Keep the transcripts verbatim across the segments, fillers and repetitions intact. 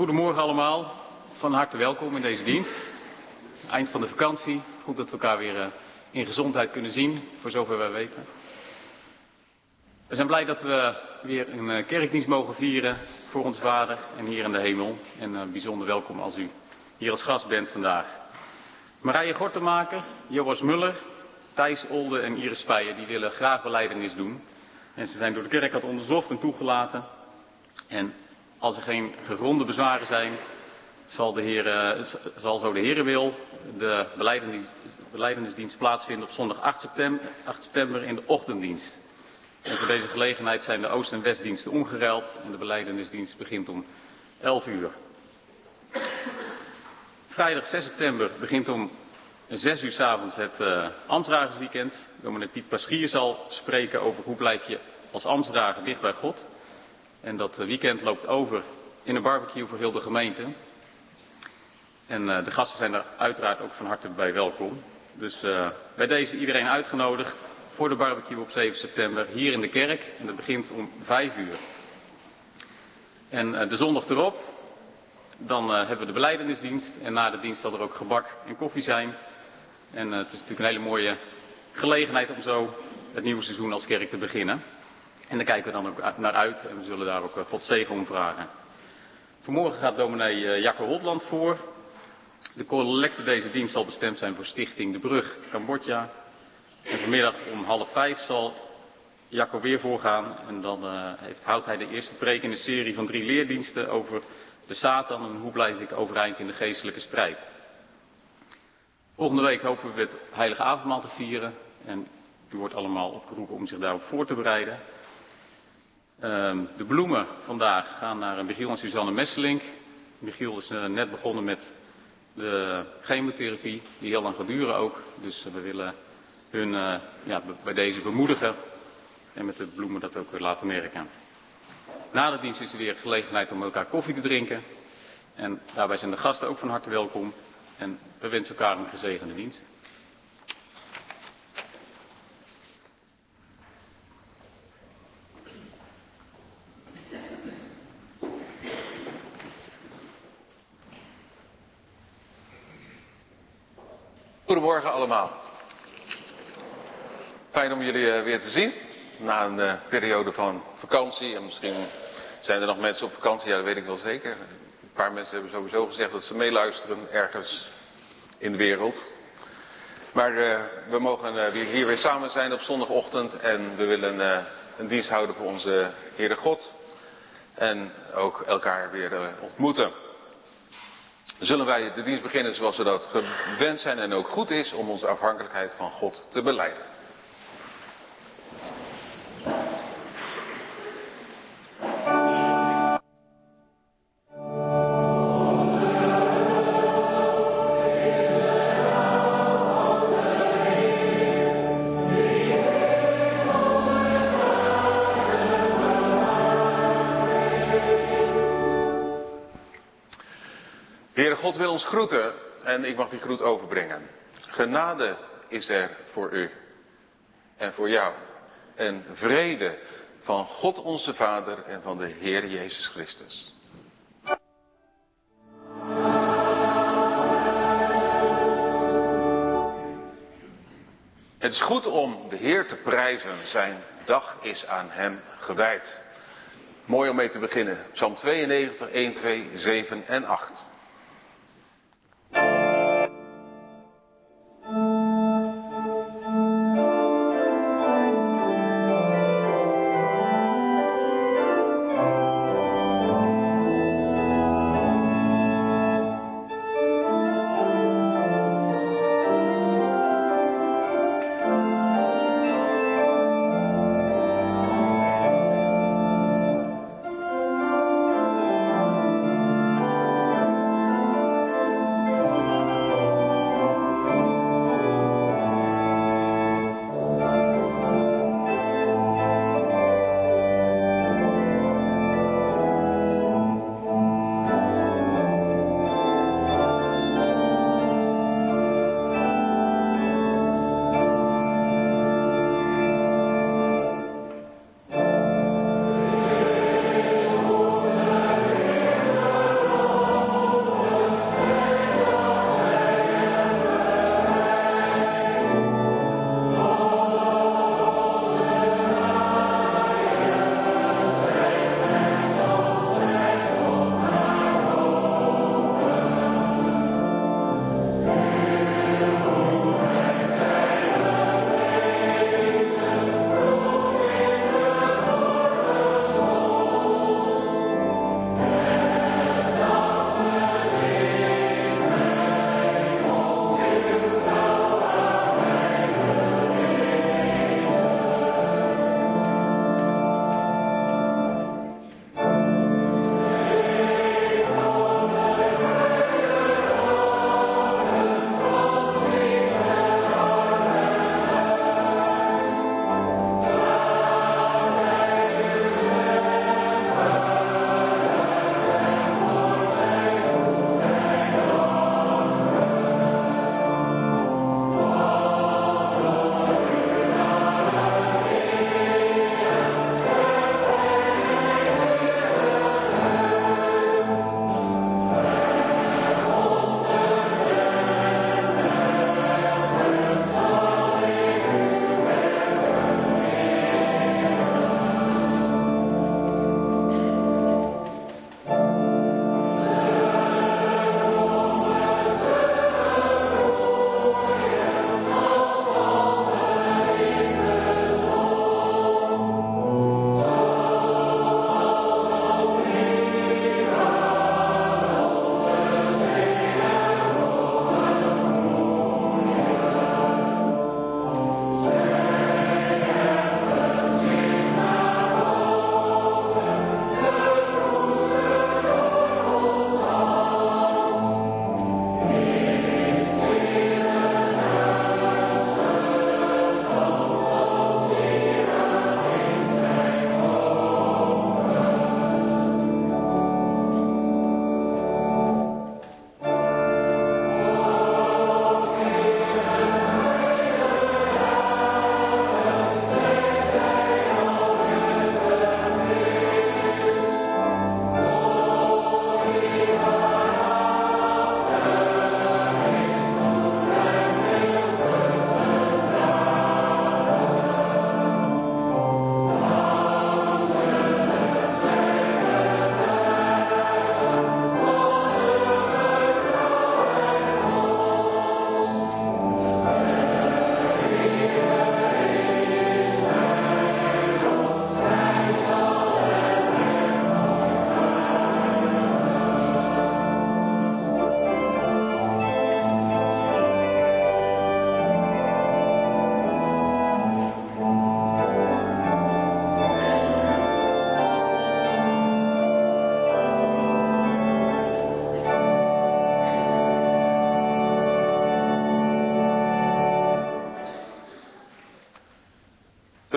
Goedemorgen allemaal, van harte welkom in deze dienst. Eind van de vakantie, goed dat we elkaar weer uh, in gezondheid kunnen zien, voor zover wij weten. We zijn blij dat we weer een uh, kerkdienst mogen vieren voor ons Vader en hier in de hemel. En uh, bijzonder welkom als u hier als gast bent vandaag. Marije Gortemaker, Joas Muller, Thijs Olde en Iris Speijer, die willen graag belijdenis doen. En ze zijn door de kerk onderzocht en toegelaten. En als er geen gegronde bezwaren zijn, zal, de Heer, zal zo de Heere wil de belijdenisdienst plaatsvinden op zondag acht september in de ochtenddienst. En voor deze gelegenheid zijn de oost- en westdiensten omgeruild en de belijdenisdienst begint om elf uur. Vrijdag zes september begint om zes uur 's avonds het uh, Ambtsdragersweekend. Dominee Piet Paschier zal spreken over hoe blijf je als ambtsdrager dicht bij God. En dat weekend loopt over in een barbecue voor heel de gemeente. En uh, de gasten zijn er uiteraard ook van harte bij welkom. Dus uh, bij deze iedereen uitgenodigd voor de barbecue op zeven september hier in de kerk. En dat begint om vijf uur. En uh, de zondag erop, dan uh, hebben we de belijdenisdienst. En na de dienst zal er ook gebak en koffie zijn. En uh, het is natuurlijk een hele mooie gelegenheid om zo het nieuwe seizoen als kerk te beginnen. En daar kijken we dan ook naar uit en we zullen daar ook Gods zegen om vragen. Vanmorgen gaat dominee Jacco Hotland voor. De collecte deze dienst zal bestemd zijn voor Stichting De Brug Cambodja. En vanmiddag om half vijf zal Jacco weer voorgaan. En dan uh, heeft, houdt hij de eerste preek in een serie van drie leerdiensten over de Satan en hoe blijf ik overeind in de geestelijke strijd. Volgende week hopen we het heilige avondmaal te vieren. En u wordt allemaal opgeroepen om zich daarop voor te bereiden. Uh, de bloemen vandaag gaan naar Michiel en Suzanne Messelink. Michiel is uh, net begonnen met de chemotherapie, die heel lang gaat duren ook. Dus uh, we willen hun uh, ja, bij deze bemoedigen en met de bloemen dat ook weer laten merken. Na de dienst is er weer gelegenheid om elkaar koffie te drinken. En daarbij zijn de gasten ook van harte welkom. En we wensen elkaar een gezegende dienst. Goedemorgen allemaal. Fijn om jullie uh, weer te zien. Na een uh, periode van vakantie. En misschien zijn er nog mensen op vakantie. Ja, dat weet ik wel zeker. Een paar mensen hebben sowieso gezegd dat ze meeluisteren ergens in de wereld. Maar uh, we mogen uh, weer hier weer samen zijn op zondagochtend. En we willen uh, een dienst houden voor onze Heere God. En ook elkaar weer uh, ontmoeten. Zullen wij de dienst beginnen zoals we dat gewend zijn en ook goed is om onze afhankelijkheid van God te belijden. Heere God wil ons groeten en ik mag die groet overbrengen. Genade is er voor u en voor jou. En vrede van God onze Vader en van de Heer Jezus Christus. Het is goed om de Heer te prijzen. Zijn dag is aan hem gewijd. Mooi om mee te beginnen. Psalm tweeënnegentig, een, twee, zeven en acht.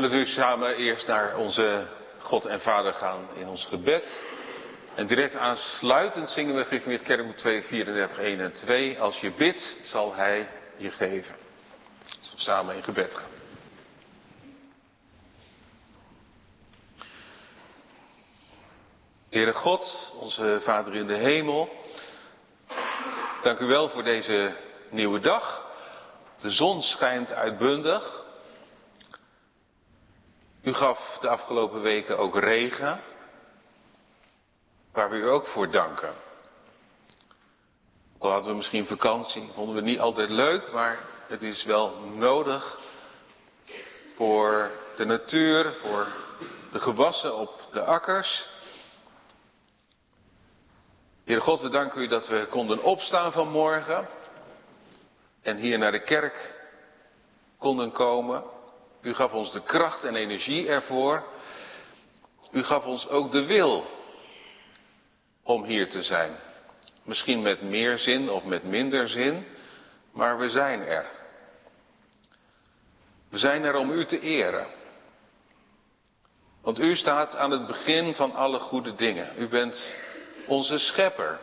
We zullen dus samen eerst naar onze God en Vader gaan in ons gebed. En direct aansluitend zingen we Gereformeerd Kerkboek twee, vierendertig, één en twee. Als je bidt, zal Hij je geven. Als we samen in gebed gaan. Heere God, onze Vader in de hemel. Dank u wel voor deze nieuwe dag. De zon schijnt uitbundig. U gaf de afgelopen weken ook regen, waar we u ook voor danken. Al hadden we misschien vakantie, vonden we niet altijd leuk, maar het is wel nodig voor de natuur, voor de gewassen op de akkers. Heere God, we danken u dat we konden opstaan vanmorgen en hier naar de kerk konden komen. U gaf ons de kracht en energie ervoor. U gaf ons ook de wil om hier te zijn. Misschien met meer zin of met minder zin, maar we zijn er. We zijn er om u te eren. Want u staat aan het begin van alle goede dingen. U bent onze schepper.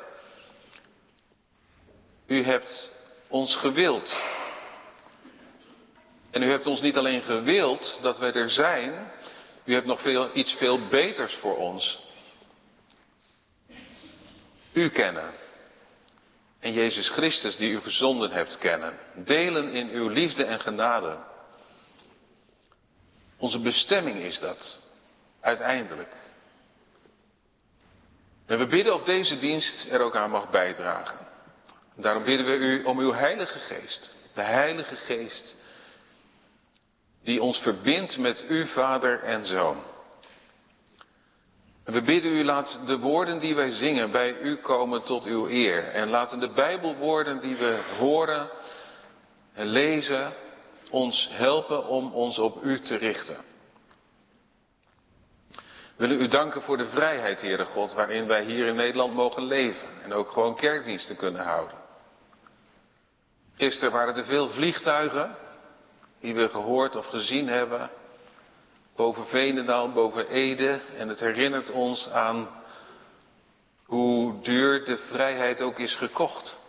U hebt ons gewild. En u hebt ons niet alleen gewild dat wij er zijn. U hebt nog veel, iets veel beters voor ons. U kennen. En Jezus Christus die u gezonden hebt kennen. Delen in uw liefde en genade. Onze bestemming is dat. Uiteindelijk. En we bidden of deze dienst er ook aan mag bijdragen. Daarom bidden we u om uw Heilige Geest. De Heilige Geest die ons verbindt met u, Vader en Zoon. En we bidden u, laat de woorden die wij zingen bij u komen tot uw eer. En laten de Bijbelwoorden die we horen en lezen ons helpen om ons op u te richten. We willen u danken voor de vrijheid, Heere God, waarin wij hier in Nederland mogen leven. En ook gewoon kerkdiensten kunnen houden. Gisteren waren er veel vliegtuigen die we gehoord of gezien hebben. Boven Veenendaal, boven Ede. En het herinnert ons aan hoe duur de vrijheid ook is gekocht.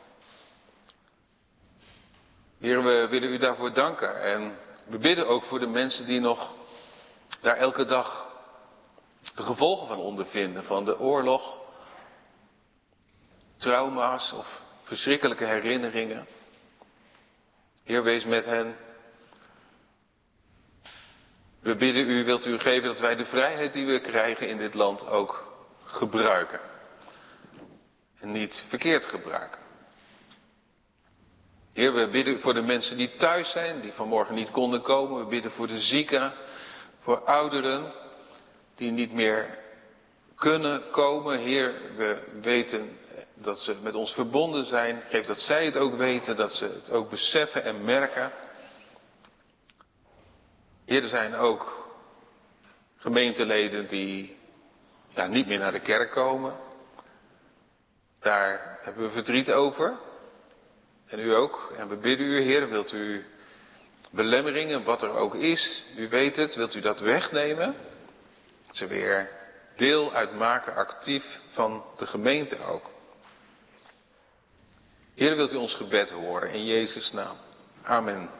Heer, we willen u daarvoor danken. En we bidden ook voor de mensen die nog daar elke dag de gevolgen van ondervinden. Van de oorlog, trauma's of verschrikkelijke herinneringen. Heer, wees met hen. We bidden u, wilt u geven dat wij de vrijheid die we krijgen in dit land ook gebruiken. En niet verkeerd gebruiken. Heer, we bidden voor de mensen die thuis zijn, die vanmorgen niet konden komen. We bidden voor de zieken, voor ouderen die niet meer kunnen komen. Heer, we weten dat ze met ons verbonden zijn. Geef dat zij het ook weten, dat ze het ook beseffen en merken. Heer, er zijn ook gemeenteleden die ja, niet meer naar de kerk komen. Daar hebben we verdriet over. En u ook. En we bidden u, Heer, wilt u belemmeringen, wat er ook is, u weet het, wilt u dat wegnemen? Dat ze weer deel uitmaken, actief van de gemeente ook. Heer, wilt u ons gebed horen in Jezus' naam. Amen.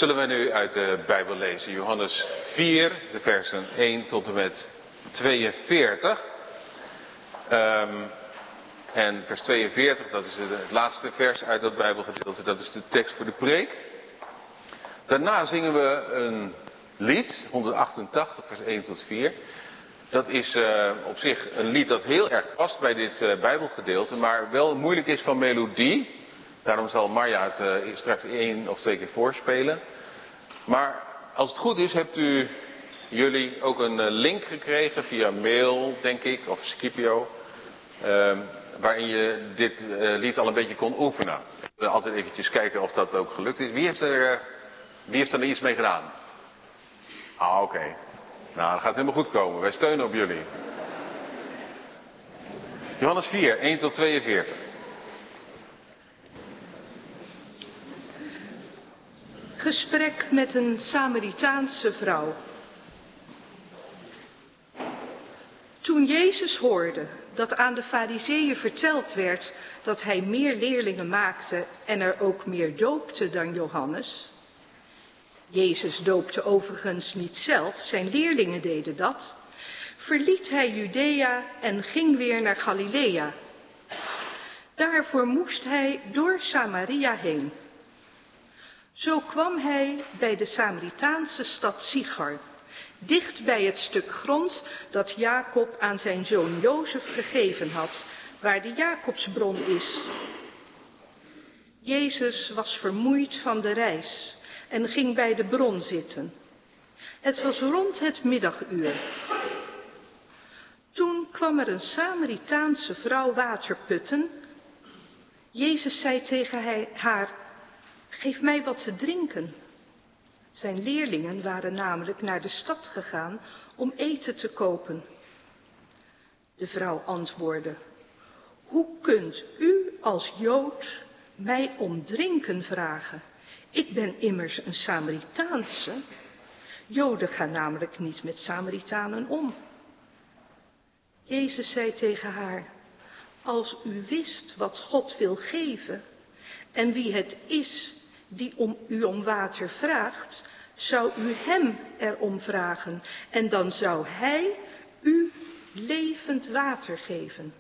Zullen we nu uit de Bijbel lezen, Johannes vier, de versen één tot en met tweeënveertig. Um, en vers tweeënveertig, dat is het laatste vers uit dat Bijbelgedeelte, dat is de tekst voor de preek. Daarna zingen we een lied, honderdachtentachtig, vers één tot vier. Dat is uh, op zich een lied dat heel erg past bij dit uh, Bijbelgedeelte, maar wel moeilijk is van melodie. Daarom zal Marja het uh, straks één of twee keer voorspelen. Maar als het goed is, hebt u jullie ook een uh, link gekregen via mail, denk ik, of Scipio. Uh, waarin je dit uh, lied al een beetje kon oefenen. We altijd eventjes kijken of dat ook gelukt is. Wie heeft er, uh, wie heeft er iets mee gedaan? Ah, oké. Okay. Nou, dat gaat helemaal goed komen. Wij steunen op jullie. Johannes vier, één tot tweeënveertig. Gesprek met een Samaritaanse vrouw. Toen Jezus hoorde dat aan de Farizeeën verteld werd dat hij meer leerlingen maakte en er ook meer doopte dan Johannes. Jezus doopte overigens niet zelf, zijn leerlingen deden dat. Verliet hij Judea en ging weer naar Galilea. Daarvoor moest hij door Samaria heen. Zo kwam hij bij de Samaritaanse stad Sichar, dicht bij het stuk grond dat Jacob aan zijn zoon Jozef gegeven had, waar de Jacobsbron is. Jezus was vermoeid van de reis en ging bij de bron zitten. Het was rond het middaguur. Toen kwam er een Samaritaanse vrouw water putten. Jezus zei tegen haar: geef mij wat te drinken. Zijn leerlingen waren namelijk naar de stad gegaan om eten te kopen. De vrouw antwoordde: hoe kunt u als Jood mij om drinken vragen? Ik ben immers een Samaritaanse. Joden gaan namelijk niet met Samaritanen om. Jezus zei tegen haar: als u wist wat God wil geven en wie het is die om u om water vraagt, zou u hem erom vragen en dan zou hij u levend water geven.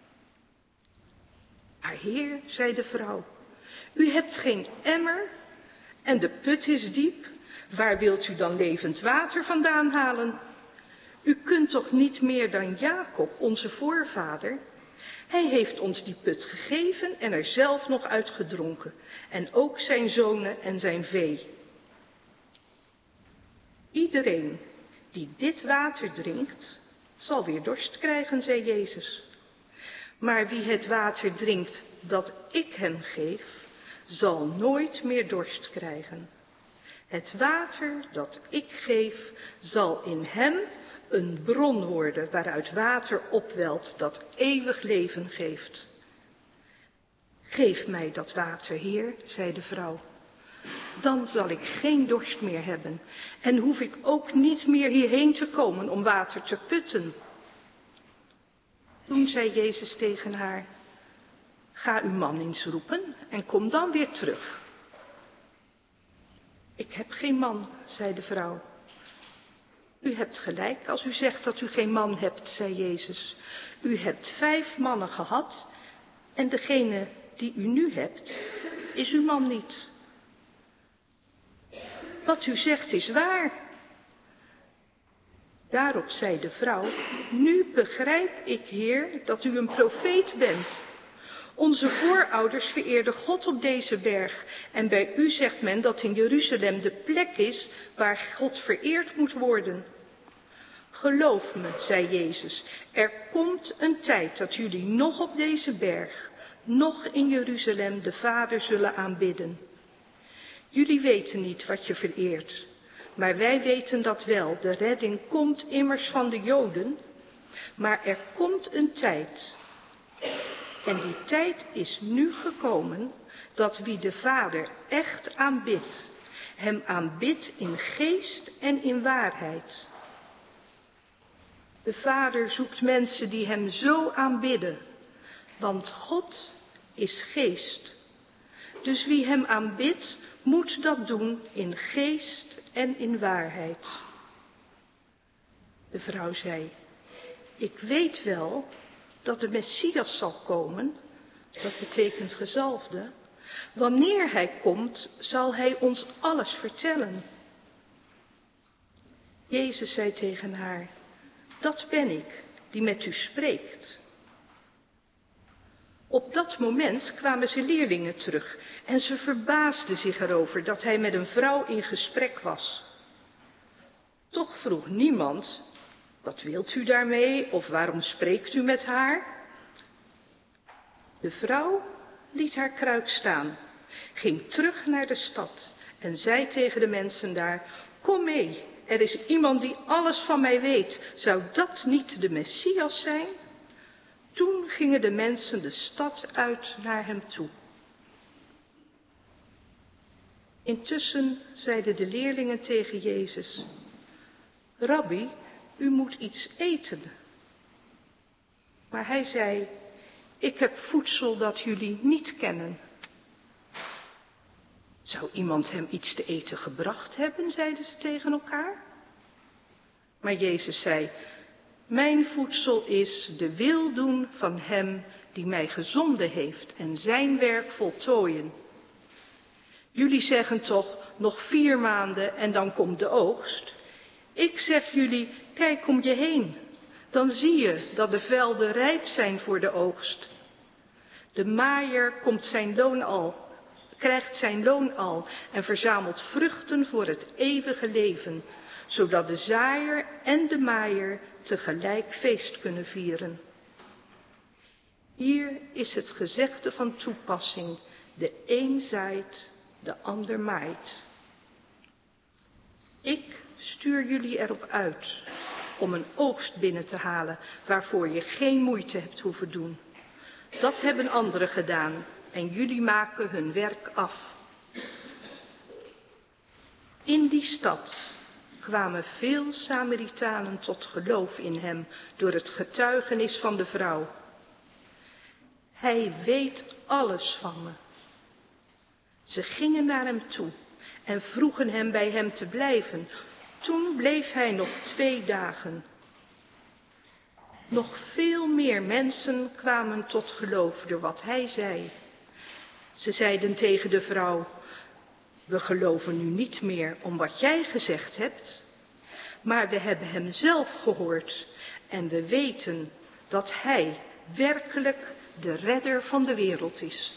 Maar Heer, zei de vrouw, u hebt geen emmer en de put is diep. Waar wilt u dan levend water vandaan halen? U kunt toch niet meer dan Jacob, onze voorvader? Hij heeft ons die put gegeven en er zelf nog uit gedronken. En ook zijn zonen en zijn vee. Iedereen die dit water drinkt, zal weer dorst krijgen, zei Jezus. Maar wie het water drinkt dat ik hem geef, zal nooit meer dorst krijgen. Het water dat ik geef, zal in hem een bron worden waaruit water opwelt dat eeuwig leven geeft. Geef mij dat water, Heer, zei de vrouw. Dan zal ik geen dorst meer hebben en hoef ik ook niet meer hierheen te komen om water te putten. Toen zei Jezus tegen haar: ga uw man eens roepen en kom dan weer terug. Ik heb geen man, zei de vrouw. U hebt gelijk als u zegt dat u geen man hebt, zei Jezus. U hebt vijf mannen gehad en degene die u nu hebt, is uw man niet. Wat u zegt is waar. Daarop zei de vrouw: nu begrijp ik, Heer, dat u een profeet bent. Onze voorouders vereerden God op deze berg. En bij u zegt men dat in Jeruzalem de plek is waar God vereerd moet worden. Geloof me, zei Jezus, er komt een tijd dat jullie nog op deze berg, nog in Jeruzalem de Vader zullen aanbidden. Jullie weten niet wat je vereert, maar wij weten dat wel. De redding komt immers van de Joden, maar er komt een tijd. En die tijd is nu gekomen dat wie de Vader echt aanbidt, hem aanbidt in geest en in waarheid. De Vader zoekt mensen die hem zo aanbidden, want God is geest. Dus wie hem aanbidt, moet dat doen in geest en in waarheid. De vrouw zei, ik weet wel dat de Messias zal komen, dat betekent gezalfde. Wanneer hij komt, zal hij ons alles vertellen. Jezus zei tegen haar, dat ben ik die met u spreekt. Op dat moment kwamen zijn leerlingen terug en ze verbaasden zich erover dat hij met een vrouw in gesprek was. Toch vroeg niemand, wat wilt u daarmee of waarom spreekt u met haar? De vrouw liet haar kruik staan, ging terug naar de stad en zei tegen de mensen daar, kom mee, er is iemand die alles van mij weet, zou dat niet de Messias zijn? Toen gingen de mensen de stad uit naar hem toe. Intussen zeiden de leerlingen tegen Jezus, Rabbi, u moet iets eten. Maar hij zei, ik heb voedsel dat jullie niet kennen. Zou iemand hem iets te eten gebracht hebben, zeiden ze tegen elkaar. Maar Jezus zei, mijn voedsel is de wil doen van hem die mij gezonden heeft en zijn werk voltooien. Jullie zeggen toch, nog vier maanden en dan komt de oogst. Ik zeg jullie, kijk om je heen. Dan zie je dat de velden rijp zijn voor de oogst. De maaier komt zijn loon al, krijgt zijn loon al en verzamelt vruchten voor het eeuwige leven, zodat de zaaier en de maaier tegelijk feest kunnen vieren. Hier is het gezegde van toepassing, de een zaait, de ander maait. Ik stuur jullie erop uit om een oogst binnen te halen waarvoor je geen moeite hebt hoeven doen. Dat hebben anderen gedaan en jullie maken hun werk af. In die stad kwamen veel Samaritanen tot geloof in hem door het getuigenis van de vrouw. Hij weet alles van me. Ze gingen naar hem toe en vroegen hem bij hem te blijven. Toen bleef hij nog twee dagen. Nog veel meer mensen kwamen tot geloof door wat hij zei. Ze zeiden tegen de vrouw, we geloven nu niet meer om wat jij gezegd hebt, maar we hebben hem zelf gehoord en we weten dat hij werkelijk de redder van de wereld is.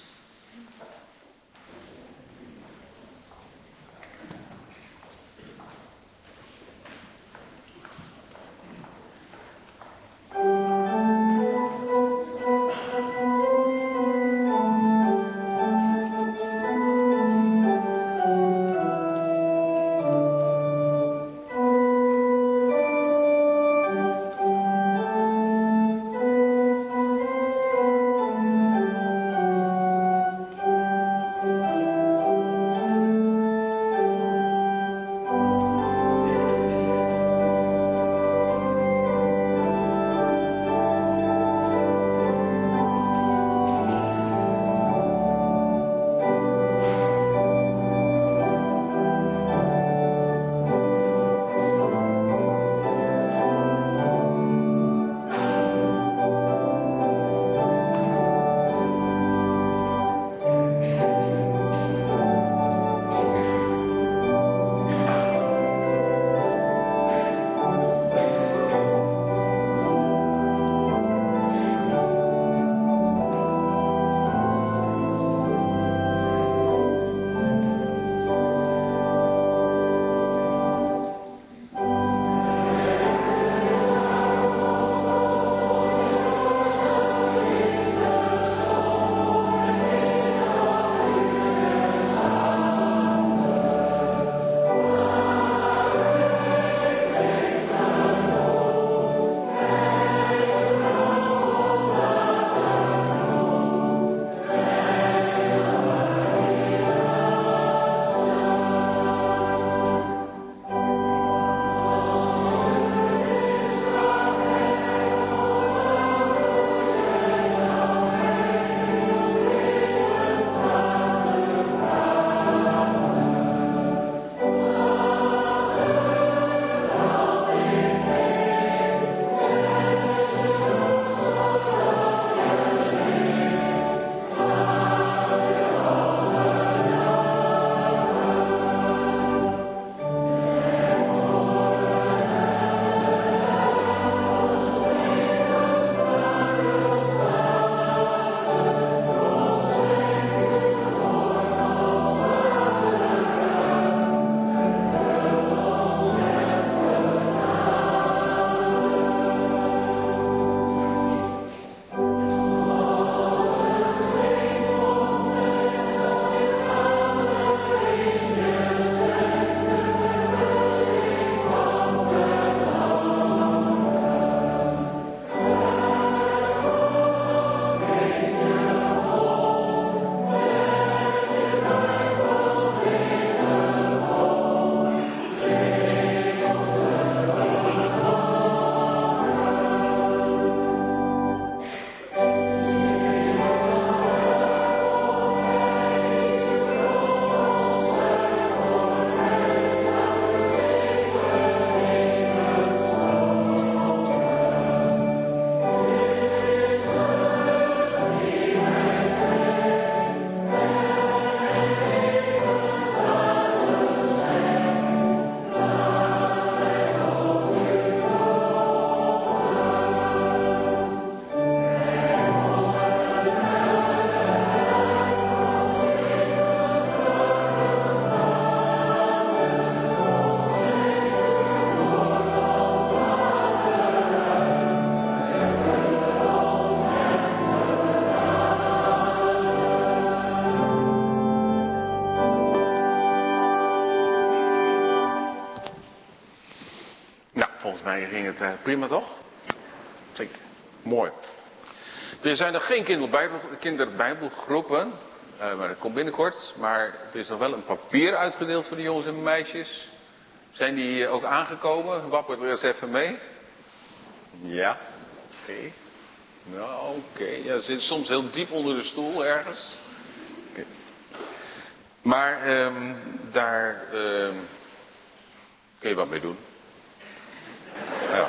mij ging het uh, prima toch? Zeker. Mooi. Er zijn nog geen kinderbijbel, kinderbijbelgroepen, uh, maar dat komt binnenkort. Maar er is nog wel een papier uitgedeeld voor de jongens en meisjes. Zijn die ook aangekomen? Wapper er eens even mee. Ja. Oké. Okay. Nou, oké. Okay. Ja, ze zit soms heel diep onder de stoel ergens. Okay. Maar um, daar um, kun je wat mee doen. Ja.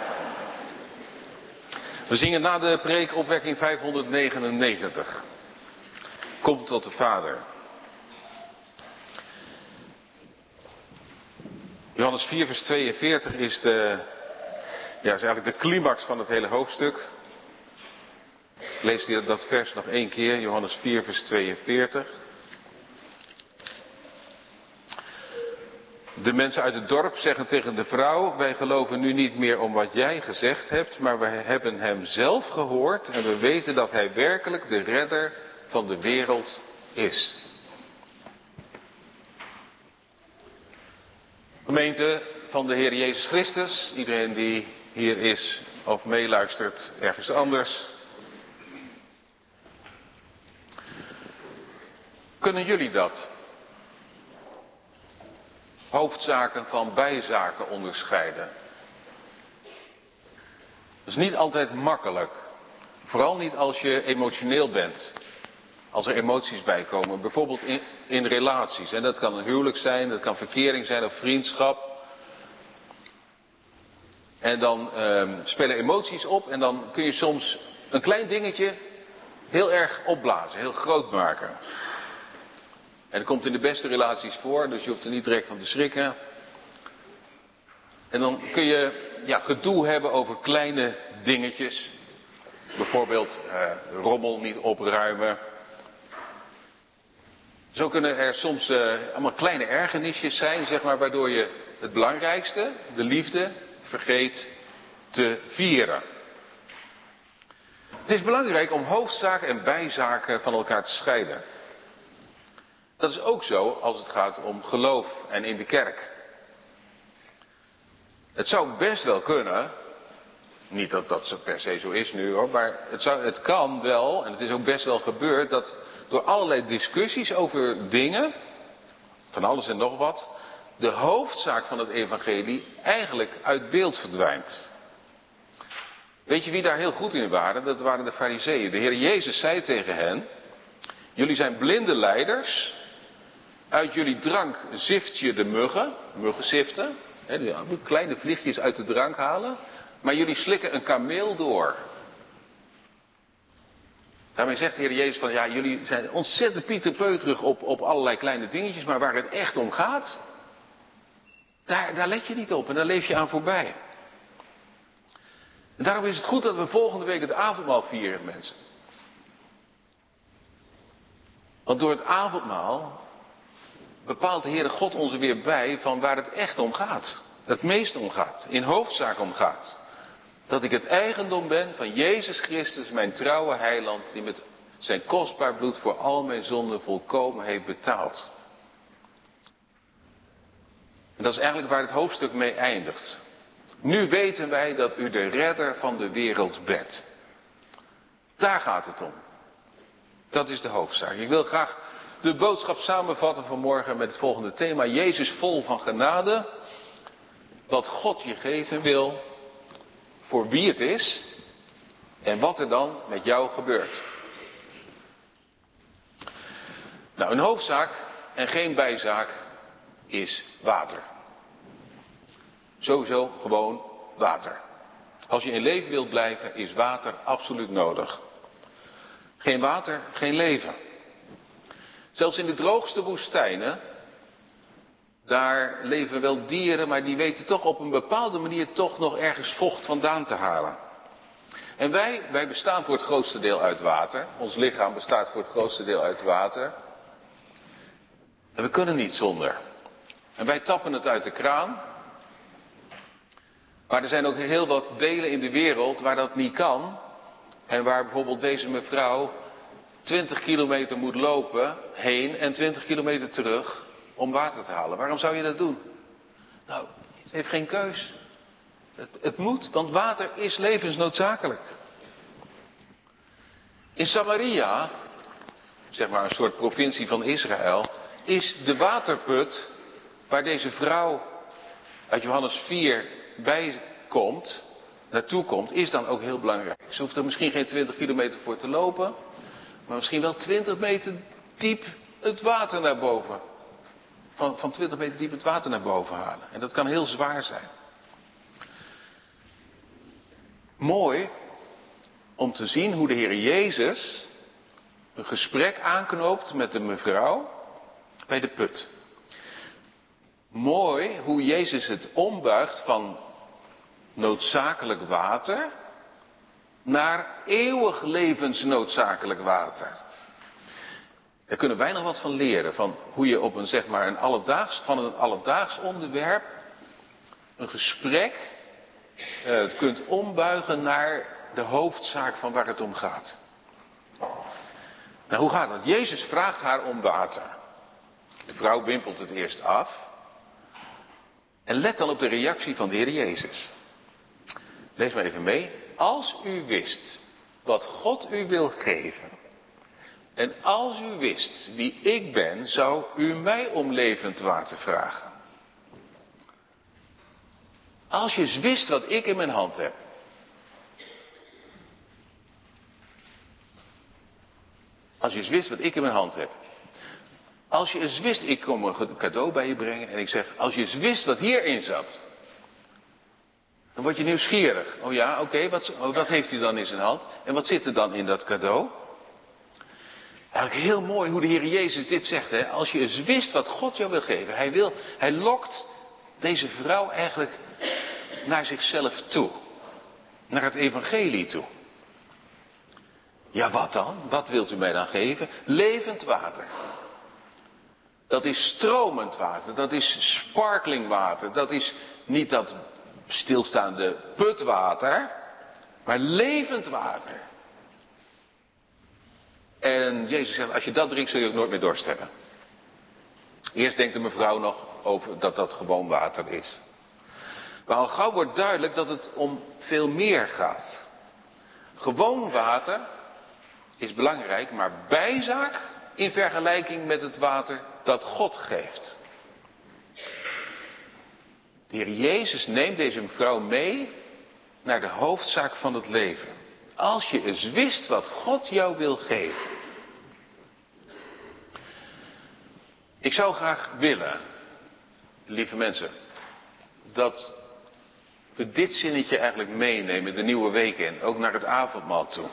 We zingen na de preek opwekking vijfhonderdnegenennegentig. Kom tot de Vader. Johannes vier vers tweeënveertig is, de, ja, is eigenlijk de climax van het hele hoofdstuk. Lees je dat vers nog één keer, Johannes vier vers tweeënveertig. De mensen uit het dorp zeggen tegen de vrouw: wij geloven nu niet meer om wat jij gezegd hebt, maar we hebben hem zelf gehoord en we weten dat hij werkelijk de redder van de wereld is. Gemeente van de Heer Jezus Christus, iedereen die hier is of meeluistert ergens anders. Kunnen jullie dat? Hoofdzaken van bijzaken onderscheiden. Dat is niet altijd makkelijk. Vooral niet als je emotioneel bent. Als er emoties bij komen. Bijvoorbeeld in, in relaties. En dat kan een huwelijk zijn, dat kan verkering zijn of vriendschap. En dan uh, spelen emoties op en dan kun je soms een klein dingetje heel erg opblazen, heel groot maken. En dat komt in de beste relaties voor, dus je hoeft er niet direct van te schrikken. En dan kun je ja, gedoe hebben over kleine dingetjes. Bijvoorbeeld uh, rommel niet opruimen. Zo kunnen er soms uh, allemaal kleine ergernisjes zijn, zeg maar, waardoor je het belangrijkste, de liefde, vergeet te vieren. Het is belangrijk om hoofdzaken en bijzaken van elkaar te scheiden. Dat is ook zo als het gaat om geloof en in de kerk. Het zou best wel kunnen, niet dat dat per se zo is nu hoor, maar het, zou, het kan wel, en het is ook best wel gebeurd, dat door allerlei discussies over dingen, van alles en nog wat, de hoofdzaak van het evangelie eigenlijk uit beeld verdwijnt. Weet je wie daar heel goed in waren? Dat waren de Farizeeën. De Heer Jezus zei tegen hen: jullie zijn blinde leiders. Uit jullie drank zift je de muggen, muggenziften. Hè, die kleine vliegjes uit de drank halen. Maar jullie slikken een kameel door. Daarmee zegt de Heer Jezus van, ja, jullie zijn ontzettend pieterpeuterig op, op allerlei kleine dingetjes. Maar waar het echt om gaat, daar, daar let je niet op en daar leef je aan voorbij. En daarom is het goed dat we volgende week het avondmaal vieren, mensen. Want door het avondmaal bepaalt de Heere God ons er weer bij van waar het echt om gaat. Het meest om gaat. In hoofdzaak om gaat. Dat ik het eigendom ben van Jezus Christus, mijn trouwe heiland, die met zijn kostbaar bloed voor al mijn zonden volkomen heeft betaald. En dat is eigenlijk waar het hoofdstuk mee eindigt. Nu weten wij dat u de redder van de wereld bent. Daar gaat het om. Dat is de hoofdzaak. Ik wil graag de boodschap samenvatten vanmorgen met het volgende thema. Jezus vol van genade. Wat God je geven wil. Voor wie het is. En wat er dan met jou gebeurt. Nou, een hoofdzaak en geen bijzaak is water. Sowieso gewoon water. Als je in leven wilt blijven, is water absoluut nodig. Geen water, geen leven. Zelfs in de droogste woestijnen, daar leven wel dieren, maar die weten toch op een bepaalde manier toch nog ergens vocht vandaan te halen. En wij, wij bestaan voor het grootste deel uit water. Ons lichaam bestaat voor het grootste deel uit water. En we kunnen niet zonder. En wij tappen het uit de kraan. Maar er zijn ook heel wat delen in de wereld waar dat niet kan. En waar bijvoorbeeld deze mevrouw twintig kilometer moet lopen heen en twintig kilometer terug om water te halen. Waarom zou je dat doen? Nou, ze heeft geen keus. Het, het moet, want water is levensnoodzakelijk. In Samaria, zeg maar een soort provincie van Israël, is de waterput waar deze vrouw uit Johannes vier bij komt, naartoe komt, is dan ook heel belangrijk. Ze hoeft er misschien geen twintig kilometer voor te lopen, maar misschien wel twintig meter diep het water naar boven. Van, van twintig meter diep het water naar boven halen. En dat kan heel zwaar zijn. Mooi om te zien hoe de Heer Jezus een gesprek aanknoopt met de mevrouw bij de put. Mooi hoe Jezus het ombuigt van noodzakelijk water naar eeuwig levensnoodzakelijk water. Daar kunnen wij nog wat van leren, van hoe je op een, zeg maar, een alledaags, van een alledaags onderwerp een gesprek uh, kunt ombuigen naar de hoofdzaak van waar het om gaat. Nou, hoe gaat dat? Jezus vraagt haar om water. De vrouw wimpelt het eerst af. En let dan op de reactie van de Heer Jezus. Lees maar even mee. Als u wist wat God u wil geven. En als u wist wie ik ben, zou u mij om levend water vragen. Als je eens wist wat ik in mijn hand heb. Als je eens wist wat ik in mijn hand heb. Als je eens wist, ik kom een cadeau bij je brengen en ik zeg, als je eens wist wat hierin zat. Dan word je nieuwsgierig. Oh ja, oké, okay, wat, oh, wat heeft hij dan in zijn hand? En wat zit er dan in dat cadeau? Eigenlijk heel mooi hoe de Heer Jezus dit zegt. Hè? Als je eens wist wat God jou wil geven. Hij, wil, hij lokt deze vrouw eigenlijk naar zichzelf toe. Naar het evangelie toe. Ja, wat dan? Wat wilt u mij dan geven? Levend water. Dat is stromend water. Dat is sparkling water. Dat is niet dat stilstaande putwater. Maar levend water. En Jezus zegt, als je dat drinkt zul je ook nooit meer dorst hebben. Eerst denkt de mevrouw nog over dat dat gewoon water is. Maar al gauw wordt duidelijk dat het om veel meer gaat. Gewoon water is belangrijk, maar bijzaak in vergelijking met het water dat God geeft. De Heer Jezus neemt deze mevrouw mee naar de hoofdzaak van het leven. Als je eens wist wat God jou wil geven. Ik zou graag willen, lieve mensen, dat we dit zinnetje eigenlijk meenemen de nieuwe week in, ook naar het avondmaal toe.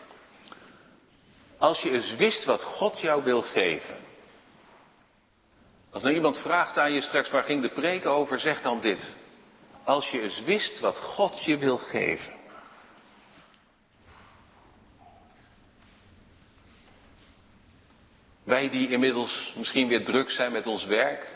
Als je eens wist wat God jou wil geven. Als nou iemand vraagt aan je straks, waar ging de preek over, zeg dan dit. Als je eens wist wat God je wil geven. Wij die inmiddels misschien weer druk zijn met ons werk.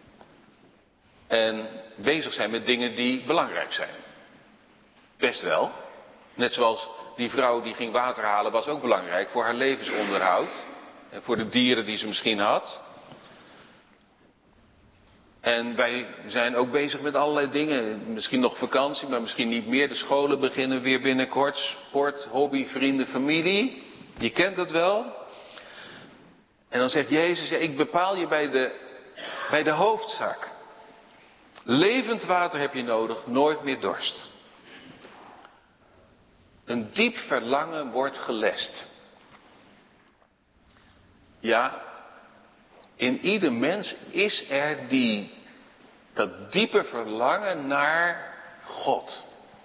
En bezig zijn met dingen die belangrijk zijn. Best wel. Net zoals die vrouw die ging water halen was ook belangrijk voor haar levensonderhoud. En voor de dieren die ze misschien had. En wij zijn ook bezig met allerlei dingen. Misschien nog vakantie, maar misschien niet meer. De scholen beginnen weer binnenkort. Sport, hobby, vrienden, familie. Je kent het wel. En dan zegt Jezus, ik bepaal je bij de, bij de hoofdzaak. Levend water heb je nodig, nooit meer dorst. Een diep verlangen wordt gelest. Ja, in ieder mens is er die, dat diepe verlangen naar God.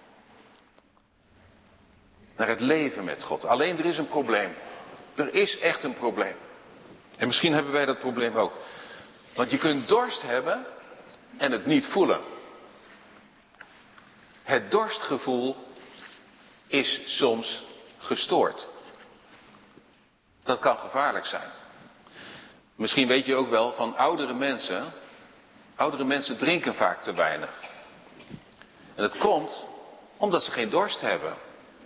Naar het leven met God. Alleen er is een probleem. Er is echt een probleem. En misschien hebben wij dat probleem ook. Want je kunt dorst hebben en het niet voelen. Het dorstgevoel is soms gestoord. Dat kan gevaarlijk zijn. Misschien weet je ook wel van oudere mensen. Oudere mensen drinken vaak te weinig. En dat komt omdat ze geen dorst hebben.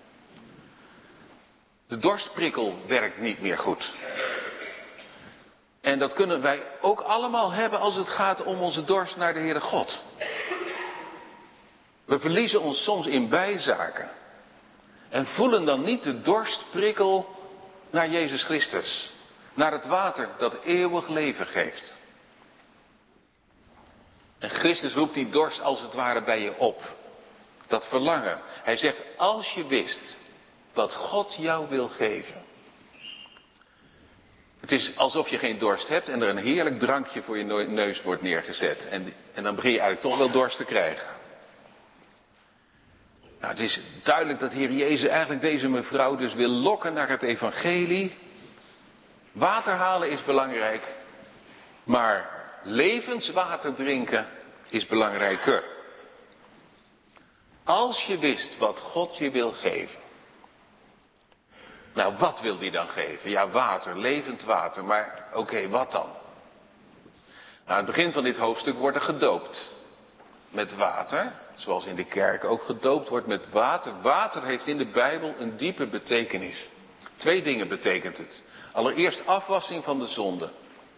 De dorstprikkel werkt niet meer goed. En dat kunnen wij ook allemaal hebben als het gaat om onze dorst naar de Heere God. We verliezen ons soms in bijzaken. En voelen dan niet de dorstprikkel naar Jezus Christus. Naar het water dat eeuwig leven geeft. En Christus roept die dorst als het ware bij je op. Dat verlangen. Hij zegt, als je wist wat God jou wil geven. Het is alsof je geen dorst hebt en er een heerlijk drankje voor je neus wordt neergezet. En, en dan begin je eigenlijk toch wel dorst te krijgen. Nou, het is duidelijk dat Heer Jezus eigenlijk deze mevrouw dus wil lokken naar het evangelie. Water halen is belangrijk, maar levenswater drinken is belangrijker. Als je wist wat God je wil geven. Nou, wat wil hij dan geven? Ja, water, levend water, maar oké, okay, wat dan? Nou, aan het begin van dit hoofdstuk wordt er gedoopt met water. Zoals in de kerk ook gedoopt wordt met water. Water heeft in de Bijbel een diepe betekenis. Twee dingen betekent het. Allereerst afwassing van de zonde.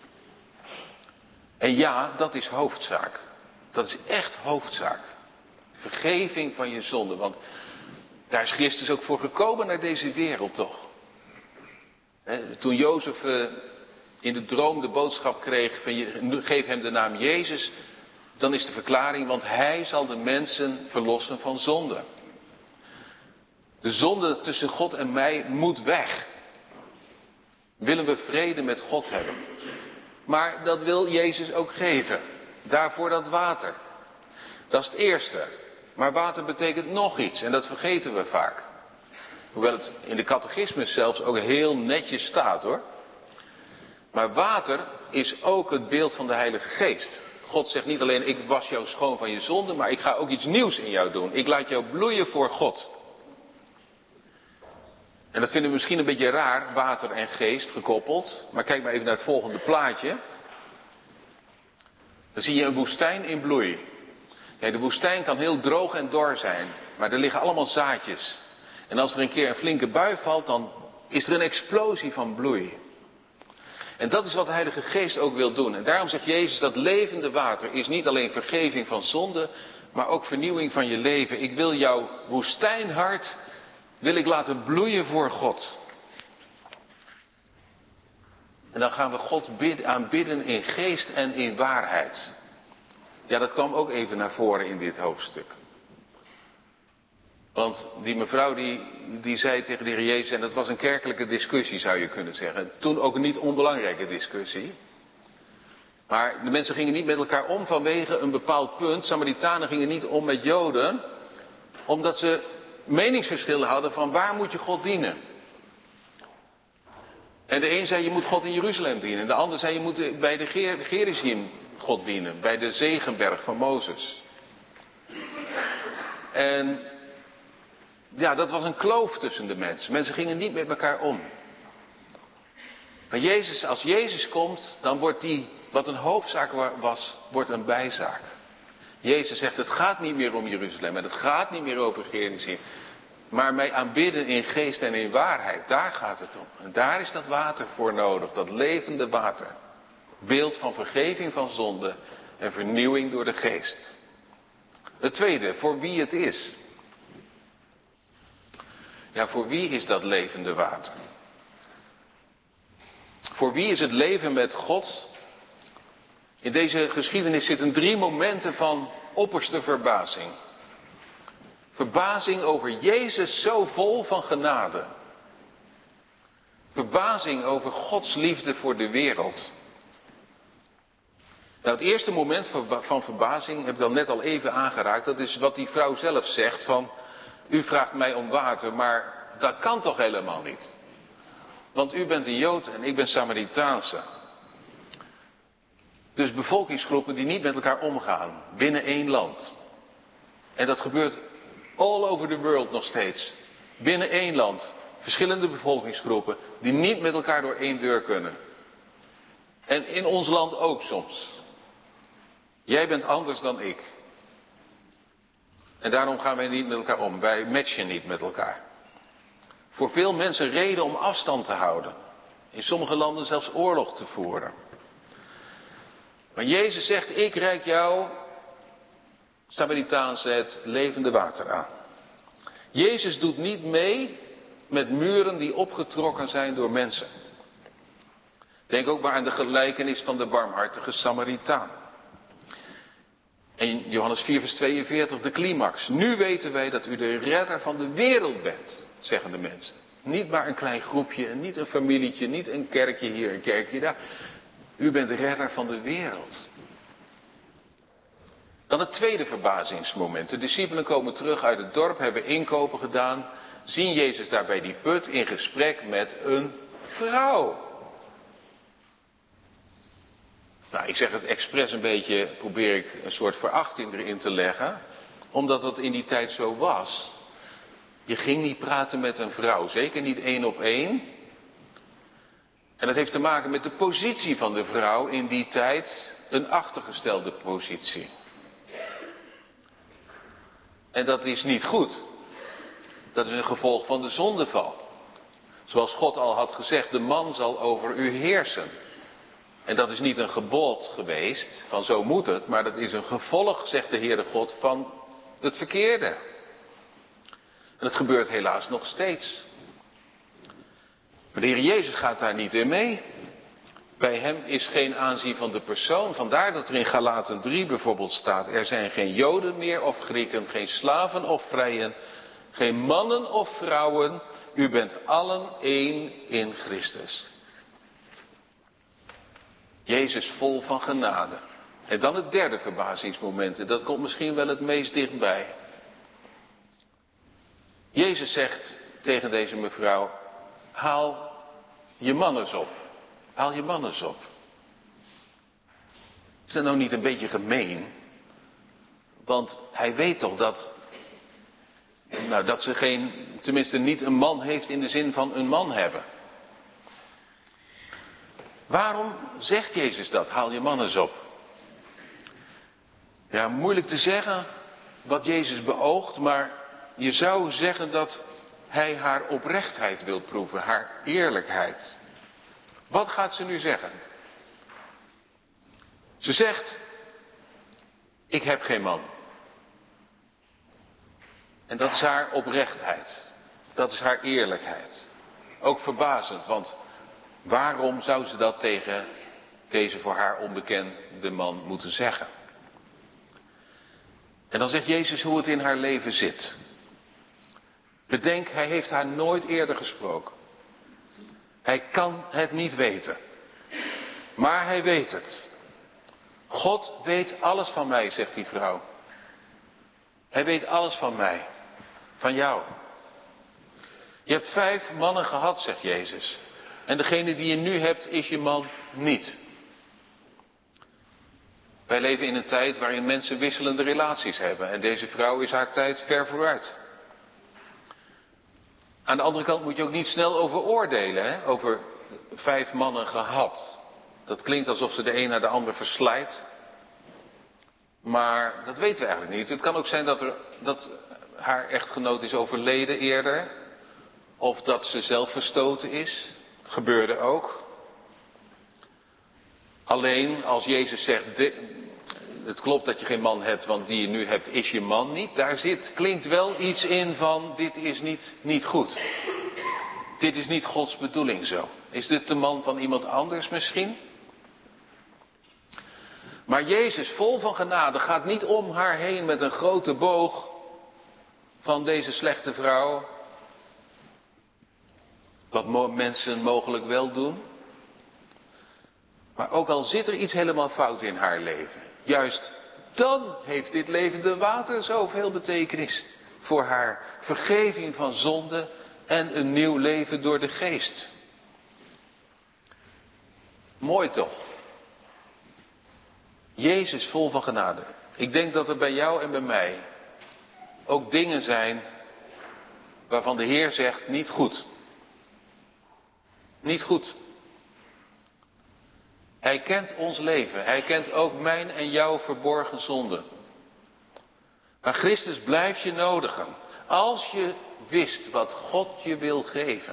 En ja, dat is hoofdzaak. Dat is echt hoofdzaak. Vergeving van je zonde. Want daar is Christus ook voor gekomen naar deze wereld toch. He, toen Jozef uh, in de droom de boodschap kreeg van je, geef hem de naam Jezus. Dan is de verklaring, want hij zal de mensen verlossen van zonde. De zonde tussen God en mij moet weg. Willen we vrede met God hebben. Maar dat wil Jezus ook geven. Daarvoor dat water. Dat is het eerste. Maar water betekent nog iets en dat vergeten we vaak. Hoewel het in de catechismus zelfs ook heel netjes staat hoor. Maar water is ook het beeld van de Heilige Geest. God zegt niet alleen ik was jou schoon van je zonde, maar ik ga ook iets nieuws in jou doen. Ik laat jou bloeien voor God. En dat vinden we misschien een beetje raar, water en geest gekoppeld. Maar kijk maar even naar het volgende plaatje. Dan zie je een woestijn in bloei. Ja, de woestijn kan heel droog en dor zijn, maar er liggen allemaal zaadjes. En als er een keer een flinke bui valt, dan is er een explosie van bloei. En dat is wat de Heilige Geest ook wil doen. En daarom zegt Jezus dat levende water is niet alleen vergeving van zonde, maar ook vernieuwing van je leven. Ik wil jouw woestijnhart, wil ik laten bloeien voor God. En dan gaan we God bid, aanbidden in geest en in waarheid. Ja, dat kwam ook even naar voren in dit hoofdstuk. Want die mevrouw die, die zei tegen de Heer Jezus, en dat was een kerkelijke discussie zou je kunnen zeggen. Toen ook een niet onbelangrijke discussie. Maar de mensen gingen niet met elkaar om vanwege een bepaald punt. Samaritanen gingen niet om met Joden. Omdat ze meningsverschillen hadden van waar moet je God dienen. En de een zei je moet God in Jeruzalem dienen. En de ander zei je moet bij de Gerizim God dienen. Bij de Zegenberg van Mozes. En ja, dat was een kloof tussen de mensen. Mensen gingen niet met elkaar om. Maar Jezus, als Jezus komt, dan wordt die, wat een hoofdzaak was, wordt een bijzaak. Jezus zegt, het gaat niet meer om Jeruzalem en het gaat niet meer over Gerizim. Maar mij aanbidden in geest en in waarheid, daar gaat het om. En daar is dat water voor nodig, dat levende water. Beeld van vergeving van zonde en vernieuwing door de geest. Het tweede, voor wie het is. Ja, voor wie is dat levende water? Voor wie is het leven met God? In deze geschiedenis zitten drie momenten van opperste verbazing. Verbazing over Jezus zo vol van genade. Verbazing over Gods liefde voor de wereld. Nou, het eerste moment van verbazing heb ik dan net al even aangeraakt. Dat is wat die vrouw zelf zegt van, u vraagt mij om water, maar dat kan toch helemaal niet. Want u bent een Jood en ik ben Samaritaanse. Dus bevolkingsgroepen die niet met elkaar omgaan binnen één land. En dat gebeurt all over the world nog steeds. Binnen één land. Verschillende bevolkingsgroepen die niet met elkaar door één deur kunnen. En in ons land ook soms. Jij bent anders dan ik. En daarom gaan wij niet met elkaar om. Wij matchen niet met elkaar. Voor veel mensen reden om afstand te houden. In sommige landen zelfs oorlog te voeren. Maar Jezus zegt, ik reik jou Samaritaanse het levende water aan. Jezus doet niet mee met muren die opgetrokken zijn door mensen. Denk ook maar aan de gelijkenis van de barmhartige Samaritaan. En Johannes vier vers tweeënveertig, de climax. Nu weten wij dat u de redder van de wereld bent, zeggen de mensen. Niet maar een klein groepje, niet een familietje, niet een kerkje hier, een kerkje daar. U bent de redder van de wereld. Dan het tweede verbazingsmoment. De discipelen komen terug uit het dorp, hebben inkopen gedaan. Zien Jezus daar bij die put in gesprek met een vrouw. Nou, ik zeg het expres een beetje, probeer ik een soort verachting erin te leggen. Omdat dat in die tijd zo was. Je ging niet praten met een vrouw, zeker niet één op één. En dat heeft te maken met de positie van de vrouw in die tijd, een achtergestelde positie. En dat is niet goed. Dat is een gevolg van de zondeval. Zoals God al had gezegd, de man zal over u heersen. En dat is niet een gebod geweest, van zo moet het, maar dat is een gevolg, zegt de Heere God, van het verkeerde. En dat gebeurt helaas nog steeds. Maar de Heer Jezus gaat daar niet in mee. Bij hem is geen aanzien van de persoon. Vandaar dat er in Galaten drie bijvoorbeeld staat, er zijn geen Joden meer of Grieken, geen slaven of vrijen, geen mannen of vrouwen. U bent allen één in Christus. Jezus vol van genade. En dan het derde verbazingsmoment. En dat komt misschien wel het meest dichtbij. Jezus zegt tegen deze mevrouw, haal je man eens op. Haal je man eens op. Is dat nou niet een beetje gemeen? Want hij weet toch dat, nou, dat ze geen, tenminste niet een man heeft in de zin van een man hebben. Waarom zegt Jezus dat? Haal je man eens op. Ja, moeilijk te zeggen wat Jezus beoogt, maar je zou zeggen dat hij haar oprechtheid wil proeven, haar eerlijkheid. Wat gaat ze nu zeggen? Ze zegt, ik heb geen man. En dat is haar oprechtheid. Dat is haar eerlijkheid. Ook verbazend, want waarom zou ze dat tegen deze voor haar onbekende man moeten zeggen? En dan zegt Jezus hoe het in haar leven zit. Bedenk, hij heeft haar nooit eerder gesproken. Hij kan het niet weten. Maar hij weet het. God weet alles van mij, zegt die vrouw. Hij weet alles van mij. Van jou. Je hebt vijf mannen gehad, zegt Jezus. En degene die je nu hebt, is je man niet. Wij leven in een tijd waarin mensen wisselende relaties hebben. En deze vrouw is haar tijd ver vooruit. Aan de andere kant moet je ook niet snel over oordelen. Hè? Over vijf mannen gehad. Dat klinkt alsof ze de een naar de ander verslijt. Maar dat weten we eigenlijk niet. Het kan ook zijn dat, er, dat haar echtgenoot is overleden eerder. Of dat ze zelf verstoten is. Dat gebeurde ook. Alleen als Jezus zegt, de, het klopt dat je geen man hebt, want die je nu hebt is je man niet. Daar zit, klinkt wel iets in van, dit is niet, niet goed. Dit is niet Gods bedoeling zo. Is dit de man van iemand anders misschien? Maar Jezus, vol van genade, gaat niet om haar heen met een grote boog van deze slechte vrouw. Wat mensen mogelijk wel doen. Maar ook al zit er iets helemaal fout in haar leven. Juist dan heeft dit levende water zoveel betekenis. Voor haar vergeving van zonde en een nieuw leven door de geest. Mooi toch? Jezus vol van genade. Ik denk dat er bij jou en bij mij ook dingen zijn waarvan de Heer zegt niet goed. Niet goed. Hij kent ons leven. Hij kent ook mijn en jouw verborgen zonden. Maar Christus blijft je nodigen. Als je wist wat God je wil geven.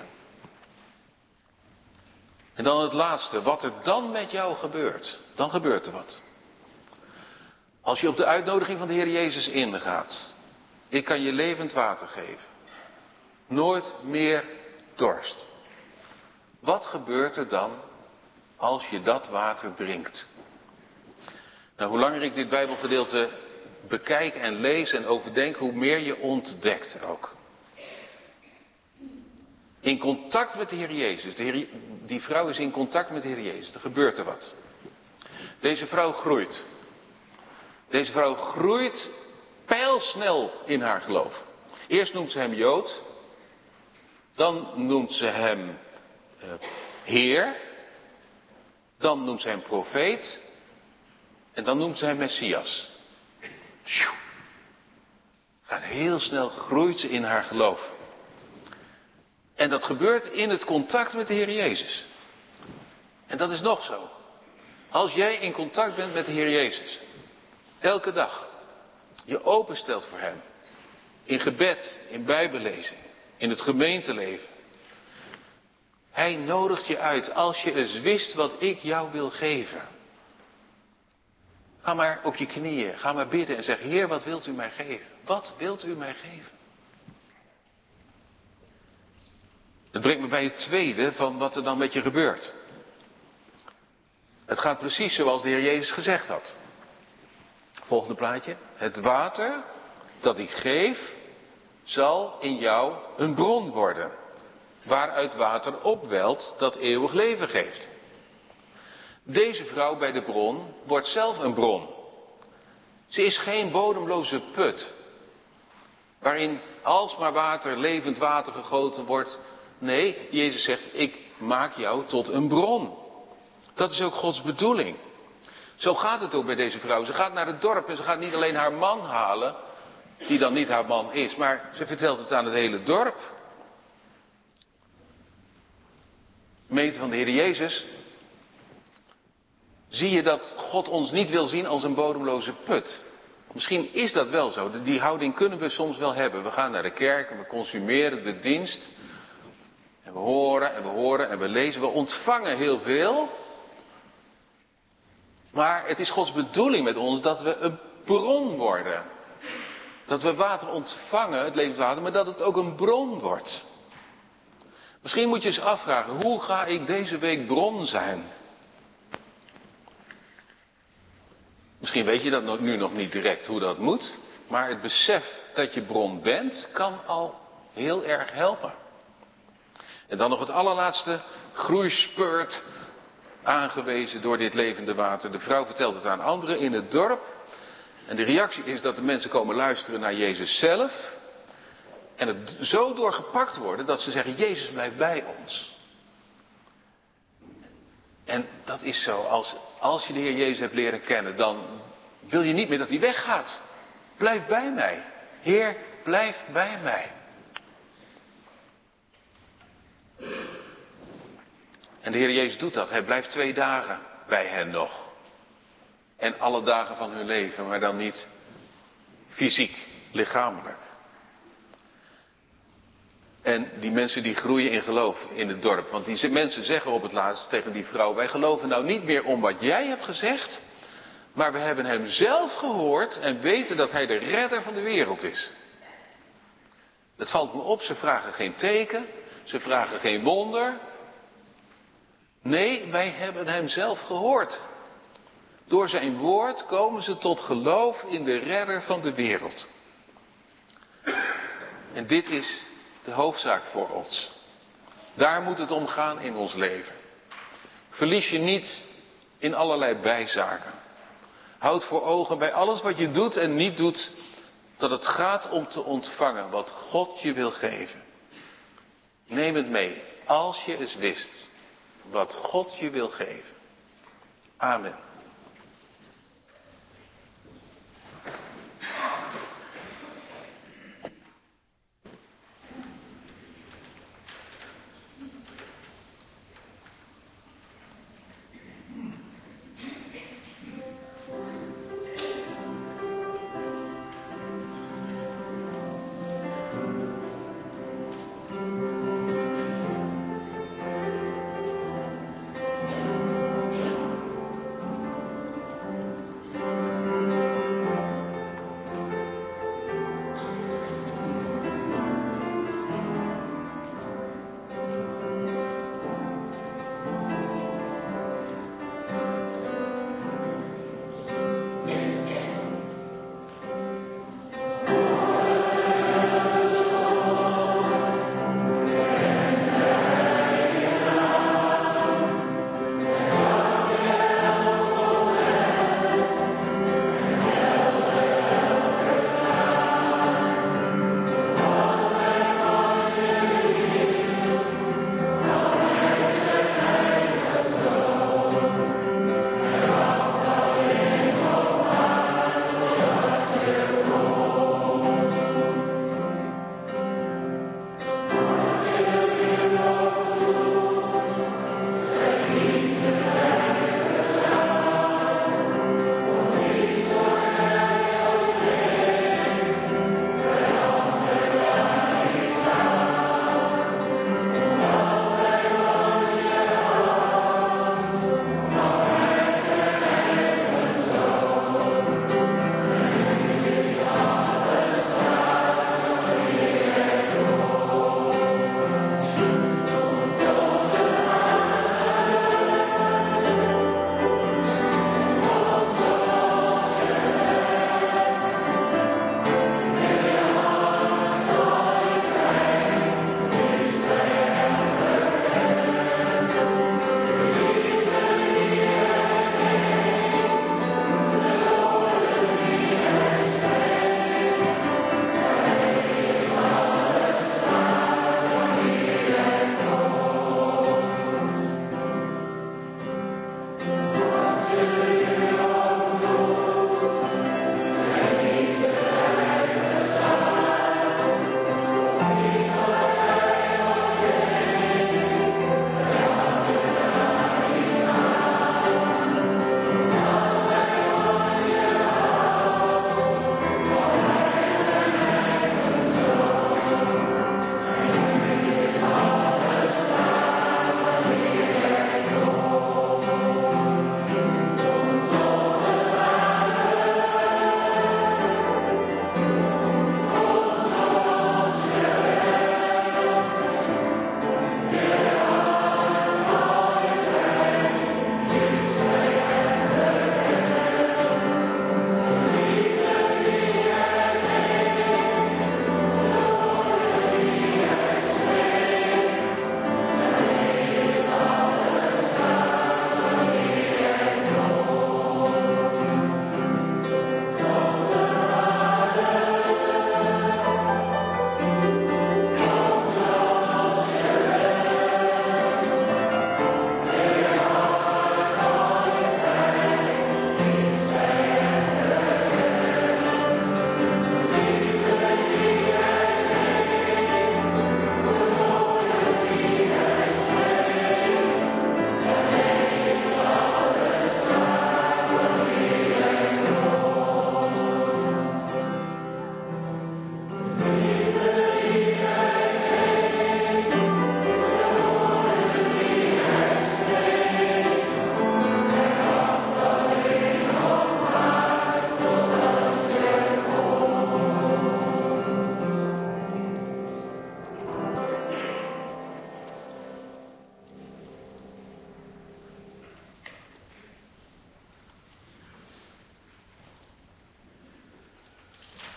En dan het laatste. Wat er dan met jou gebeurt. Dan gebeurt er wat. Als je op de uitnodiging van de Heer Jezus ingaat. Ik kan je levend water geven. Nooit meer dorst. Wat gebeurt er dan als je dat water drinkt? Nou, hoe langer ik dit Bijbelgedeelte bekijk en lees en overdenk, hoe meer je ontdekt ook. In contact met de Heer Jezus. De Heer, die vrouw is in contact met de Heer Jezus. Er gebeurt er wat. Deze vrouw groeit. Deze vrouw groeit pijlsnel in haar geloof. Eerst noemt ze hem Jood. Dan noemt ze hem uh, Heer. Dan noemt ze hem profeet. En dan noemt ze hem Messias. Gaat heel snel, groeit ze in haar geloof. En dat gebeurt in het contact met de Heer Jezus. En dat is nog zo. Als jij in contact bent met de Heer Jezus. Elke dag. Je openstelt voor hem. In gebed, in bijbellezing, in het gemeenteleven. Hij nodigt je uit. Als je eens wist wat ik jou wil geven. Ga maar op je knieën. Ga maar bidden en zeg: Heer, wat wilt u mij geven? Wat wilt u mij geven? Dat brengt me bij het tweede van wat er dan met je gebeurt. Het gaat precies zoals de Heer Jezus gezegd had. Volgende plaatje. Het water dat ik geef zal in jou een bron worden. Waaruit water opwelt dat eeuwig leven geeft. Deze vrouw bij de bron wordt zelf een bron. Ze is geen bodemloze put. Waarin alsmaar water, levend water gegoten wordt. Nee, Jezus zegt: ik maak jou tot een bron. Dat is ook Gods bedoeling. Zo gaat het ook bij deze vrouw. Ze gaat naar het dorp en ze gaat niet alleen haar man halen, die dan niet haar man is, maar ze vertelt het aan het hele dorp. Gemeente van de Heer Jezus, zie je dat God ons niet wil zien als een bodemloze put. Misschien is dat wel zo. Die houding kunnen we soms wel hebben. We gaan naar de kerk en we consumeren de dienst. En we horen en we horen en we lezen. We ontvangen heel veel. Maar het is Gods bedoeling met ons dat we een bron worden. Dat we water ontvangen, het levend water, maar dat het ook een bron wordt. Misschien moet je eens afvragen: hoe ga ik deze week bron zijn? Misschien weet je dat nu nog niet direct hoe dat moet. Maar het besef dat je bron bent, kan al heel erg helpen. En dan nog het allerlaatste: groeispurt aangewezen door dit levende water. De vrouw vertelt het aan anderen in het dorp. En de reactie is dat de mensen komen luisteren naar Jezus zelf. En het zo doorgepakt worden dat ze zeggen: Jezus, blijf bij ons. En dat is zo. Als, als je de Heer Jezus hebt leren kennen, dan wil je niet meer dat hij weggaat. Blijf bij mij. Heer, blijf bij mij. En de Heer Jezus doet dat. Hij blijft twee dagen bij hen nog. En alle dagen van hun leven, maar dan niet fysiek, lichamelijk. En die mensen die groeien in geloof in het dorp. Want die mensen zeggen op het laatst tegen die vrouw: wij geloven nou niet meer om wat jij hebt gezegd. Maar we hebben hem zelf gehoord en weten dat hij de redder van de wereld is. Het valt me op, ze vragen geen teken. Ze vragen geen wonder. Nee, wij hebben hem zelf gehoord. Door zijn woord komen ze tot geloof in de redder van de wereld. En dit is de hoofdzaak voor ons. Daar moet het om gaan in ons leven. Verlies je niet in allerlei bijzaken. Houd voor ogen bij alles wat je doet en niet doet, dat het gaat om te ontvangen wat God je wil geven. Neem het mee, als je eens wist wat God je wil geven. Amen.